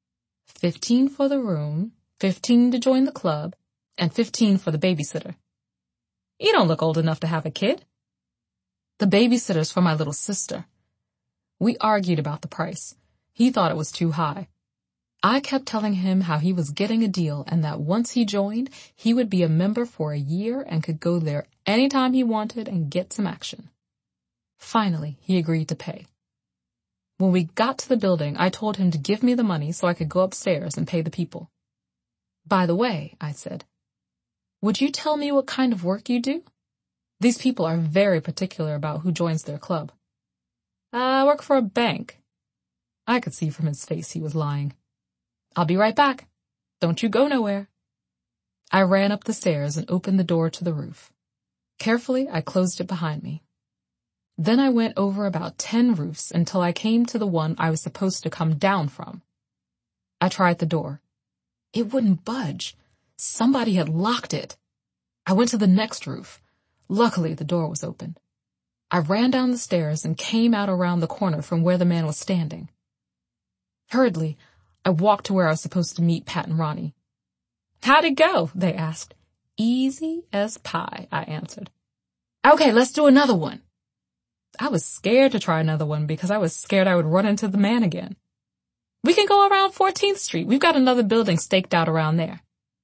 $15 for the room, $15 to join the club, and $15 for the babysitter." "You don't look old enough to have a kid." "The babysitter's for my little sister." We argued about the price. He thought it was too high. I kept telling him how he was getting a deal and that once he joined, he would be a member for a year and could go there anytime he wanted and get some action. Finally, he agreed to pay. When we got to the building, I told him to give me the money so I could go upstairs and pay the people. "By the way," I said, "would you tell me what kind of work you do? These people are very particular about who joins their club." "I work for a bank." I could see from his face he was lying. "I'll be right back. Don't you go nowhere." I ran up the stairs and opened the door to the roof. Carefully, I closed it behind me. Then I went over about 10 roofs until I came to the one I was supposed to come down from. I tried the door. It wouldn't budge. Somebody had locked it. I went to the next roof. Luckily, the door was open. I ran down the stairs and came out around the corner from where the man was standing. Hurriedly, I walked to where I was supposed to meet Pat and Ronnie. "How'd it go?" they asked. "Easy as pie," I answered. "Okay, let's do another one." I was scared to try another one because I was scared I would run into the man again. "We can go around 14th Street. We've got another building staked out around there."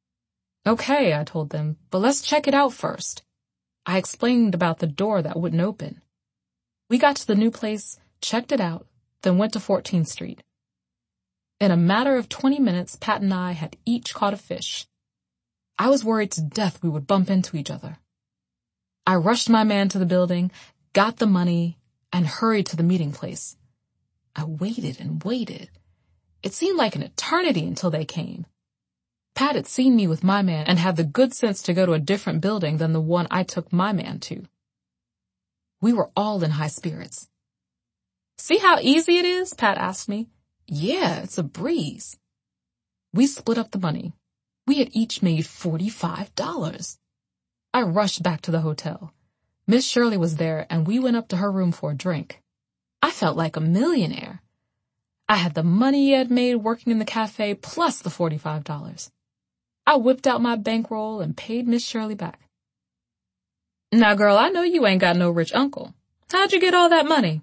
"Okay," I told them, "but let's check it out first." I explained about the door that wouldn't open. We got to the new place, checked it out, then went to 14th Street. In a matter of 20 minutes, Pat and I had each caught a fish. I was worried to death we would bump into each other. I rushed my man to the building, got the money, and hurried to the meeting place. I waited and waited. It seemed like an eternity until they came. Pat had seen me with my man and had the good sense to go to a different building than the one I took my man to. We were all in high spirits. "See how easy it is?" Pat asked me. "Yeah, it's a breeze." We split up the money. We had each made $45. I rushed back to the hotel. Miss Shirley was there, and we went up to her room for a drink. I felt like a millionaire. I had the money I had made working in the cafe plus the $45. I whipped out my bankroll and paid Miss Shirley back. "Now, girl, I know you ain't got no rich uncle. How'd you get all that money?"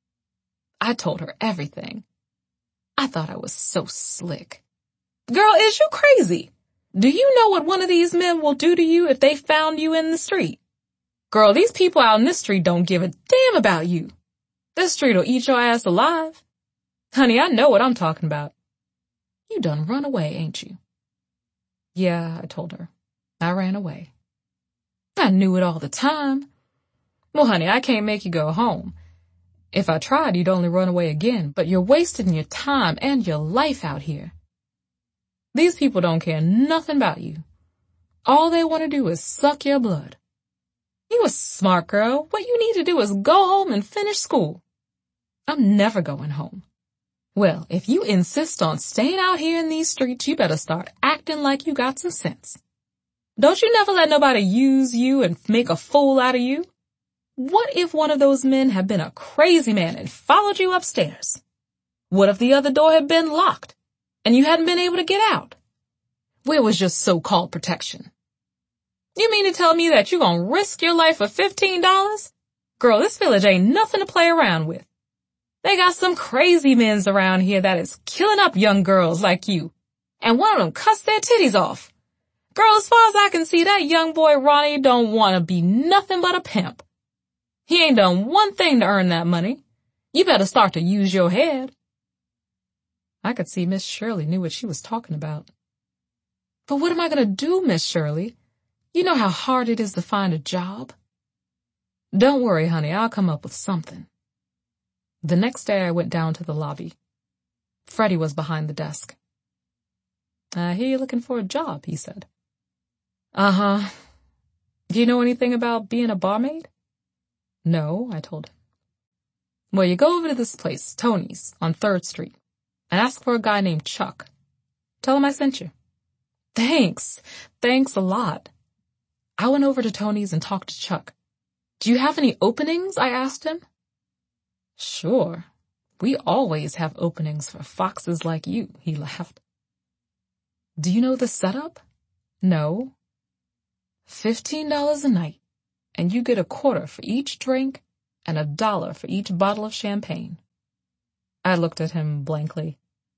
I told her everything. I thought I was so slick. "Girl, is you crazy? Do you know what one of these men will do to you if they found you in the street? Girl, these people out in this street don't give a damn about you. This street'll eat your ass alive. Honey, I know what I'm talking about." "You done run away, ain't you?" "Yeah," I told her. "I ran away." I knew it all the time. Well, honey, I can't make you go home. If I tried, you'd only run away again, but you're wasting your time and your life out here. These people don't care nothing about you. All they want to do is suck your blood. You a smart girl. What you need to do is go home and finish school. I'm never going home. Well, if you insist on staying out here in these streets, you better start acting like you got some sense. Don't you never let nobody use you and make a fool out of you? What if one of those men had been a crazy man and followed you upstairs? What if the other door had been locked and you hadn't been able to get out? Where was your so-called protection? You mean to tell me that you're gonna risk your life for $15? Girl, this village ain't nothing to play around with. They got some crazy men around here that is killing up young girls like you, and one of them cuts their titties off. Girl, as far as I can see, that young boy Ronnie don't want to be nothing but a pimp. He ain't done one thing to earn that money. You better start to use your head. I could see Miss Shirley knew what she was talking about. But what am I going to do, Miss Shirley? You know how hard it is to find a job. Don't worry, honey, I'll come up with something. The next day I went down to the lobby. Freddie was behind the desk. I hear you're looking for a job, he said. Uh-huh. Do you know anything about being a barmaid? No, I told him. Well, you go over to this place, Tony's, on 3rd Street, and ask for a guy named Chuck. Tell him I sent you. Thanks. Thanks a lot. I went over to Tony's and talked to Chuck. Do you have any openings? I asked him. Sure. We always have openings for foxes like you, he laughed. Do you know the setup? No. $15 a night, and you get a quarter for each drink and $1 for each bottle of champagne. I looked at him blankly.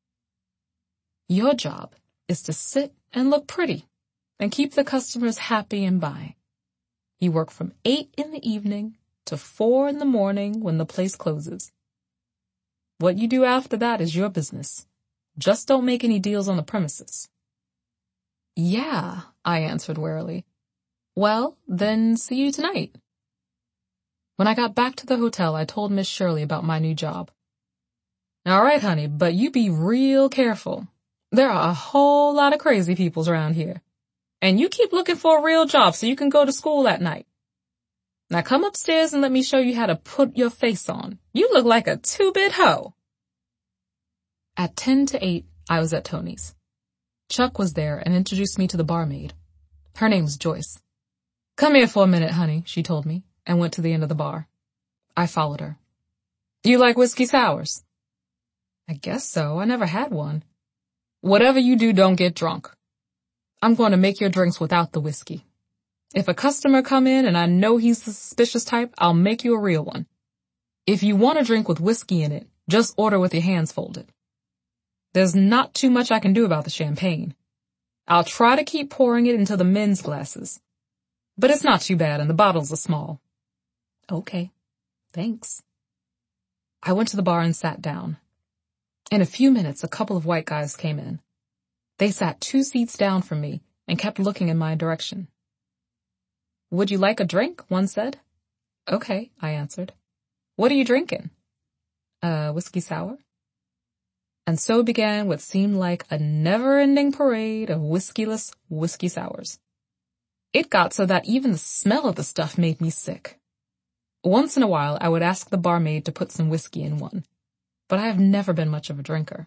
Your job is to sit and look pretty and keep the customers happy and buy. You work from 8 in the evening to 4 in the morning when the place closes. What you do after that is your business. Just don't make any deals on the premises. Yeah, I answered warily. Well, then see you tonight. When I got back to the hotel, I told Miss Shirley about my new job. All right, honey, but you be real careful. There are a whole lot of crazy peoples around here. And you keep looking for a real job so you can go to school at night. Now come upstairs and let me show you how to put your face on. You look like a 2-bit hoe. At 10 to 8, I was at Tony's. Chuck was there and introduced me to the barmaid. Her name's Joyce. Come here for a minute, honey, she told me, and went to the end of the bar. I followed her. You like whiskey sours? I guess so. I never had one. Whatever you do, don't get drunk. I'm going to make your drinks without the whiskey. If a customer come in and I know he's the suspicious type, I'll make you a real one. If you want a drink with whiskey in it, just order with your hands folded. There's not too much I can do about the champagne. I'll try to keep pouring it into the men's glasses. But it's not too bad and the bottles are small. Okay, thanks. I went to the bar and sat down. In a few minutes, a couple of white guys came in. They sat 2 seats down from me and kept looking in my direction. Would you like a drink? One said. Okay, I answered. What are you drinking? Whiskey sour. And so began what seemed like a never-ending parade of whiskeyless whiskey sours. It got so that even the smell of the stuff made me sick. Once in a while, I would ask the barmaid to put some whiskey in one, but I have never been much of a drinker.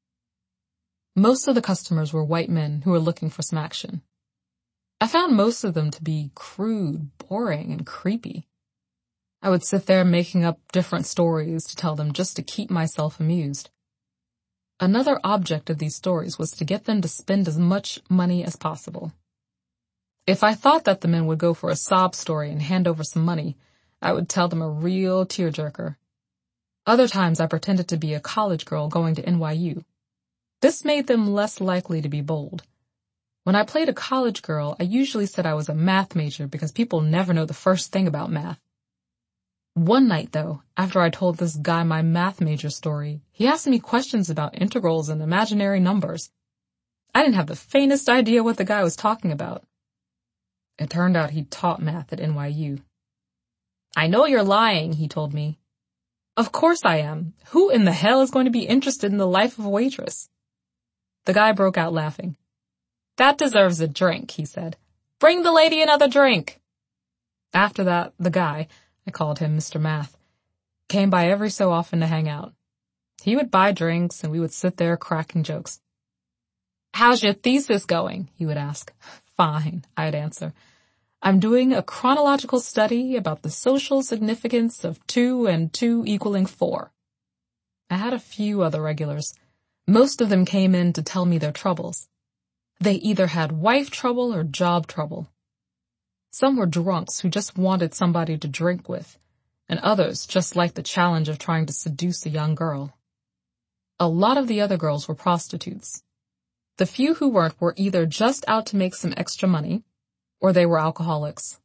Most of the customers were white men who were looking for some action. I found most of them to be crude, boring, and creepy. I would sit there making up different stories to tell them just to keep myself amused. Another object of these stories was to get them to spend as much money as possible. If I thought that the men would go for a sob story and hand over some money, I would tell them a real tearjerker. Other times I pretended to be a college girl going to NYU. This made them less likely to be bold. When I played a college girl, I usually said I was a math major because people never know the first thing about math. One night, though, after I told this guy my math major story, he asked me questions about integrals and imaginary numbers. I didn't have the faintest idea what the guy was talking about. It turned out he'd taught math at NYU. "I know you're lying," he told me. "Of course I am. Who in the hell is going to be interested in the life of a waitress?" The guy broke out laughing. "That deserves a drink," he said. "Bring the lady another drink." After that, the guy, I called him Mr. Math, came by every so often to hang out. He would buy drinks and we would sit there cracking jokes. "How's your thesis going?" he would ask. "Fine," I'd answer. "I'm doing a chronological study about the social significance of 2 and 2 equaling 4. I had a few other regulars. Most of them came in to tell me their troubles. They either had wife trouble or job trouble. Some were drunks who just wanted somebody to drink with, and others just liked the challenge of trying to seduce a young girl. A lot of the other girls were prostitutes. The few who weren't were either just out to make some extra money, or they were alcoholics.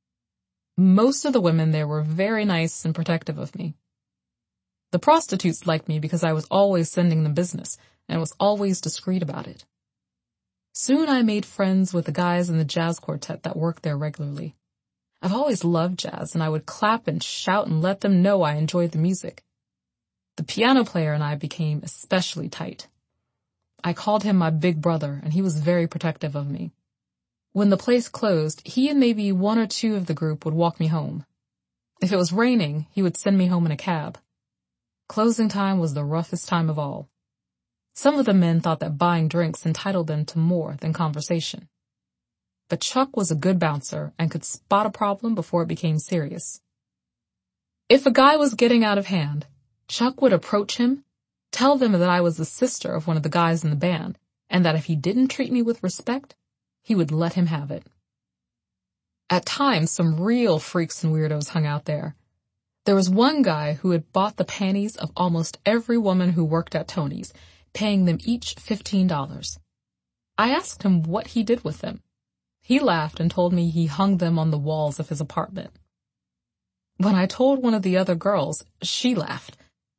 Most of the women there were very nice and protective of me. The prostitutes liked me because I was always sending them business and was always discreet about it. Soon I made friends with the guys in the jazz quartet that worked there regularly. I've always loved jazz, and I would clap and shout and let them know I enjoyed the music. The piano player and I became especially tight. I called him my big brother, and he was very protective of me. When the place closed, he and maybe 1 or 2 of the group would walk me home. If it was raining, he would send me home in a cab. Closing time was the roughest time of all. Some of the men thought that buying drinks entitled them to more than conversation. But Chuck was a good bouncer and could spot a problem before it became serious. If a guy was getting out of hand, Chuck would approach him, tell them that I was the sister of one of the guys in the band, and that if he didn't treat me with respect, he would let him have it. At times, some real freaks and weirdos hung out there. There was one guy who had bought the panties of almost every woman who worked at Tony's, paying them each $15. I asked him what he did with them. He laughed and told me he hung them on the walls of his apartment. When I told one of the other girls, she laughed.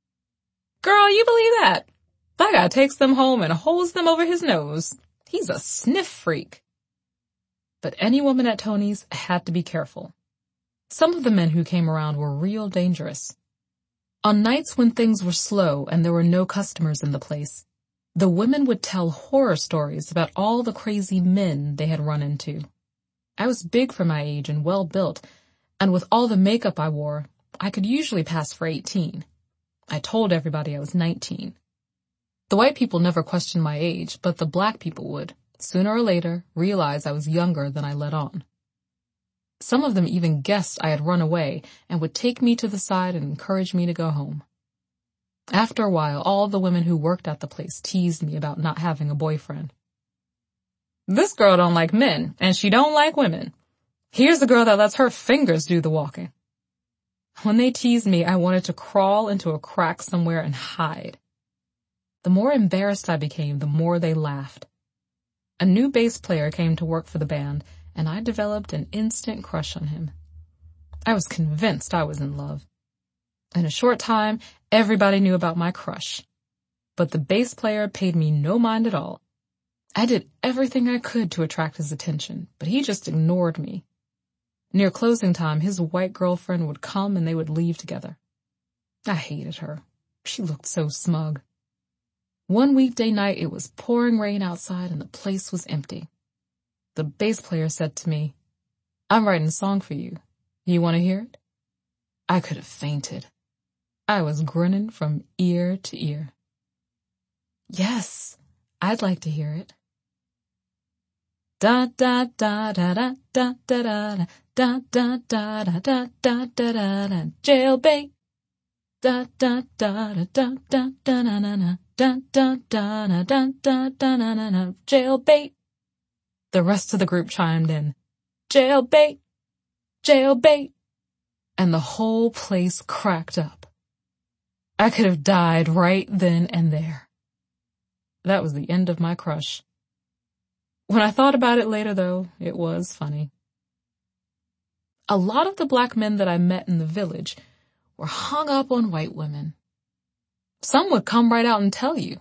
"Girl, you believe that? That guy takes them home and holds them over his nose. He's a sniff freak." But any woman at Tony's had to be careful. Some of the men who came around were real dangerous. On nights when things were slow and there were no customers in the place, the women would tell horror stories about all the crazy men they had run into. I was big for my age and well built, and with all the makeup I wore, I could usually pass for 18. I told everybody I was 19. The white people never questioned my age, but the black people would, sooner or later, realize I was younger than I let on. Some of them even guessed I had run away and would take me to the side and encourage me to go home. After a while, all the women who worked at the place teased me about not having a boyfriend. "This girl don't like men, and she don't like women. Here's a girl that lets her fingers do the walking." When they teased me, I wanted to crawl into a crack somewhere and hide. The more embarrassed I became, the more they laughed. A new bass player came to work for the band, and I developed an instant crush on him. I was convinced I was in love. In a short time, everybody knew about my crush. But the bass player paid me no mind at all. I did everything I could to attract his attention, but he just ignored me. Near closing time, his white girlfriend would come and they would leave together. I hated her. She looked so smug. One weekday night, it was pouring rain outside and the place was empty. The bass player said to me, "I'm writing a song for you. You want to hear it?" I could have fainted. I was grinning from ear to ear. "Yes, I'd like to hear it." Da da da da da da da da da da da da da da da da jailbait. Da da da da da da da na na na da da da da da da da na na na jailbait. The rest of the group chimed in, "Jailbait, jailbait," and the whole place cracked up. I could have died right then and there. That was the end of my crush. When I thought about it later, though, it was funny. A lot of the black men that I met in the village were hung up on white women. Some would come right out and tell you,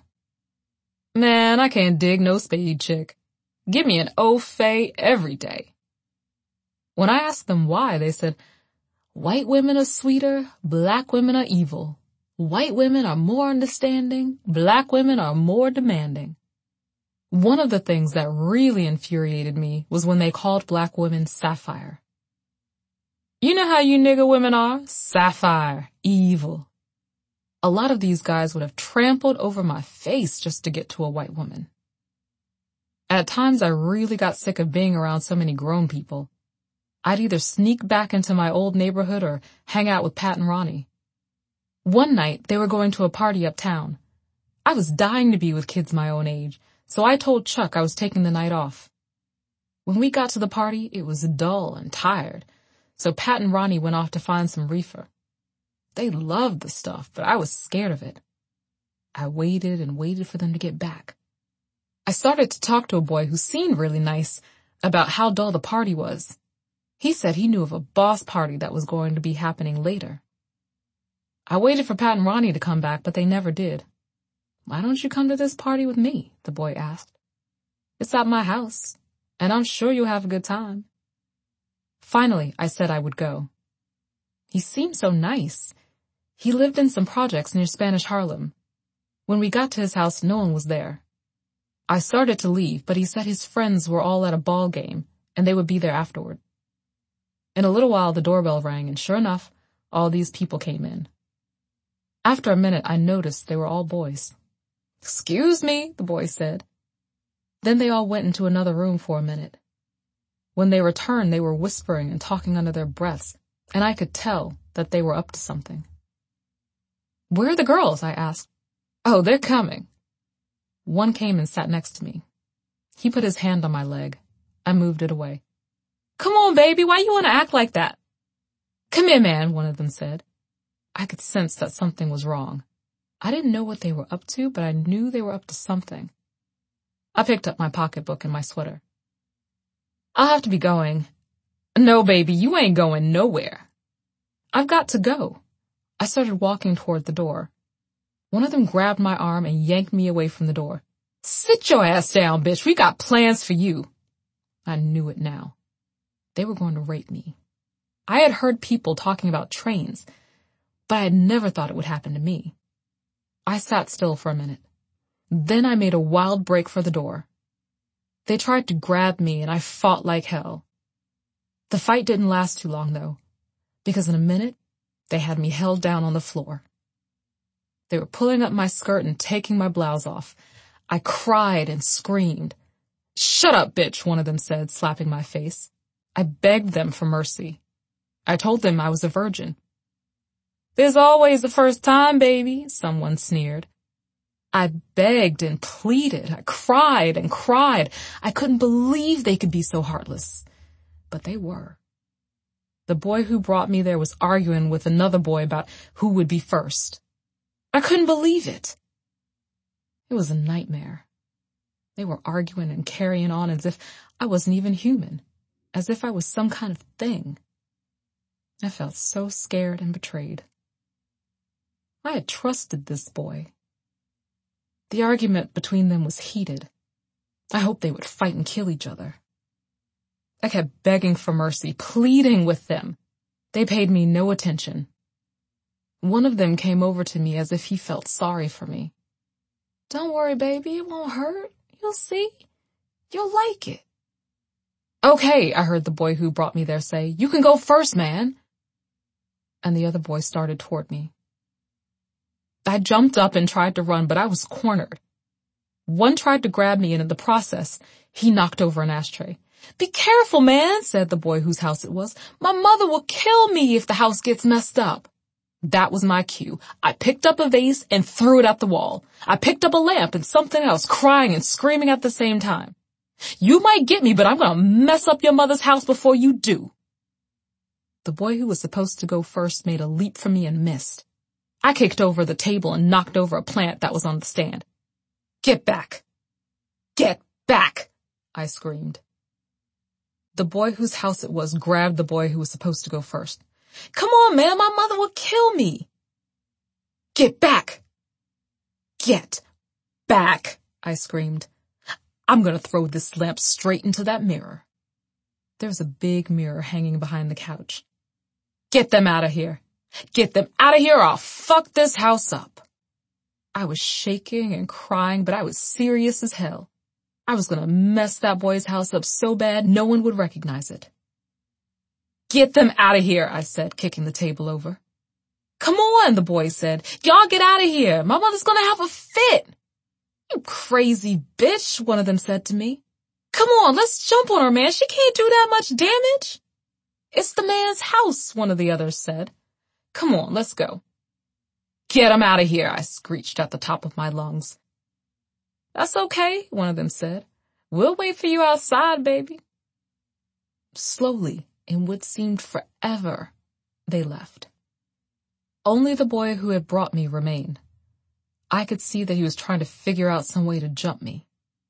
"Man, I can't dig no spade chick. Give me an au fait every day." When I asked them why, they said, white women are sweeter, black women are evil. White women are more understanding, black women are more demanding. One of the things that really infuriated me was when they called black women sapphire. You know how you nigger women are? Sapphire, evil. A lot of these guys would have trampled over my face just to get to a white woman. At times I really got sick of being around so many grown people. I'd either sneak back into my old neighborhood or hang out with Pat and Ronnie. One night, they were going to a party uptown. I was dying to be with kids my own age, so I told Chuck I was taking the night off. When we got to the party, it was dull and tired, so Pat and Ronnie went off to find some reefer. They loved the stuff, but I was scared of it. I waited and waited for them to get back. I started to talk to a boy who seemed really nice about how dull the party was. He said he knew of a boss party that was going to be happening later. I waited for Pat and Ronnie to come back, but they never did. Why don't you come to this party with me? The boy asked. It's at my house, and I'm sure you'll have a good time. Finally, I said I would go. He seemed so nice. He lived in some projects near Spanish Harlem. When we got to his house, no one was there. I started to leave, but he said his friends were all at a ball game, and they would be there afterward. In a little while, the doorbell rang, and sure enough, all these people came in. After a minute, I noticed they were all boys. Excuse me, the boy said. Then they all went into another room for a minute. When they returned, they were whispering and talking under their breaths, and I could tell that they were up to something. Where are the girls? I asked. Oh, they're coming. One came and sat next to me. He put his hand on my leg. I moved it away. Come on, baby, why you want to act like that? Come here, man, one of them said. I could sense that something was wrong. I didn't know what they were up to, but I knew they were up to something. I picked up my pocketbook and my sweater. I'll have to be going. No, baby, you ain't going nowhere. I've got to go. I started walking toward the door. One of them grabbed my arm and yanked me away from the door. Sit your ass down, bitch. We got plans for you. I knew it now. They were going to rape me. I had heard people talking about trains, but I had never thought it would happen to me. I sat still for a minute. Then I made a wild break for the door. They tried to grab me and I fought like hell. The fight didn't last too long though, because in a minute, they had me held down on the floor. They were pulling up my skirt and taking my blouse off. I cried and screamed. Shut up, bitch, one of them said, slapping my face. I begged them for mercy. I told them I was a virgin. There's always the first time, baby, someone sneered. I begged and pleaded. I cried and cried. I couldn't believe they could be so heartless. But they were. The boy who brought me there was arguing with another boy about who would be first. I couldn't believe it. It was a nightmare. They were arguing and carrying on as if I wasn't even human, as if I was some kind of thing. I felt so scared and betrayed. I had trusted this boy. The argument between them was heated. I hoped they would fight and kill each other. I kept begging for mercy, pleading with them. They paid me no attention. One of them came over to me as if he felt sorry for me. Don't worry, baby, it won't hurt. You'll see. You'll like it. Okay, I heard the boy who brought me there say, you can go first, man. And the other boy started toward me. I jumped up and tried to run, but I was cornered. One tried to grab me, and in the process, he knocked over an ashtray. Be careful, man, said the boy whose house it was. My mother will kill me if the house gets messed up. That was my cue. I picked up a vase and threw it at the wall. I picked up a lamp and something else, crying and screaming at the same time. You might get me, but I'm going to mess up your mother's house before you do. The boy who was supposed to go first made a leap for me and missed. I kicked over the table and knocked over a plant that was on the stand. Get back! Get back! I screamed. The boy whose house it was grabbed the boy who was supposed to go first. Come on, man, my mother will kill me. Get back! Get back! I screamed. I'm going to throw this lamp straight into that mirror. There was a big mirror hanging behind the couch. Get them out of here. Get them out of here or I'll fuck this house up. I was shaking and crying, but I was serious as hell. I was gonna mess that boy's house up so bad no one would recognize it. Get them out of here, I said, kicking the table over. Come on, the boy said. Y'all get out of here. My mother's gonna have a fit. You crazy bitch, one of them said to me. Come on, let's jump on her, man. She can't do that much damage. It's the man's house, one of the others said. Come on, let's go. Get him out of here, I screeched at the top of my lungs. That's okay, one of them said. We'll wait for you outside, baby. Slowly, in what seemed forever, they left. Only the boy who had brought me remained. I could see that he was trying to figure out some way to jump me.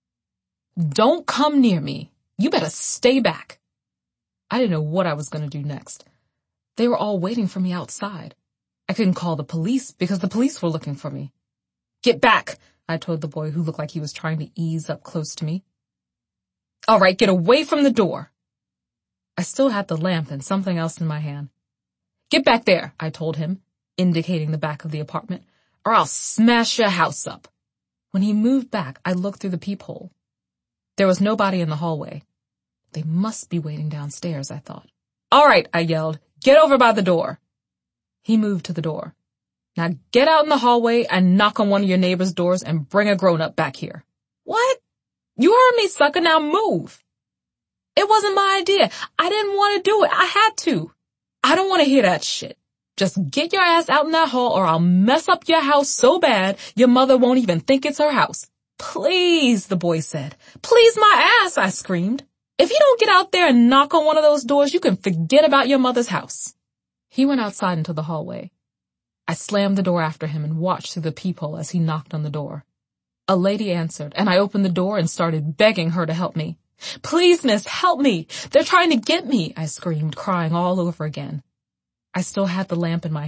Don't come near me. You better stay back. I didn't know what I was going to do next. They were all waiting for me outside. I couldn't call the police because the police were looking for me. Get back, I told the boy who looked like he was trying to ease up close to me. All right, get away from the door. I still had the lamp and something else in my hand. Get back there, I told him, indicating the back of the apartment, or I'll smash your house up. When he moved back, I looked through the peephole. There was nobody in the hallway. They must be waiting downstairs, I thought. All right, I yelled. Get over by the door. He moved to the door. Now get out in the hallway and knock on one of your neighbor's doors and bring a grown-up back here. What? You heard me, sucker. Now move. It wasn't my idea. I didn't want to do it. I had to. I don't want to hear that shit. Just get your ass out in that hall or I'll mess up your house so bad your mother won't even think it's her house. Please, the boy said. Please my ass, I screamed. If you don't get out there and knock on one of those doors, you can forget about your mother's house. He went outside into the hallway. I slammed the door after him and watched through the peephole as he knocked on the door. A lady answered, and I opened the door and started begging her to help me. Please, miss, help me. They're trying to get me, I screamed, crying all over again. I still had the lamp in my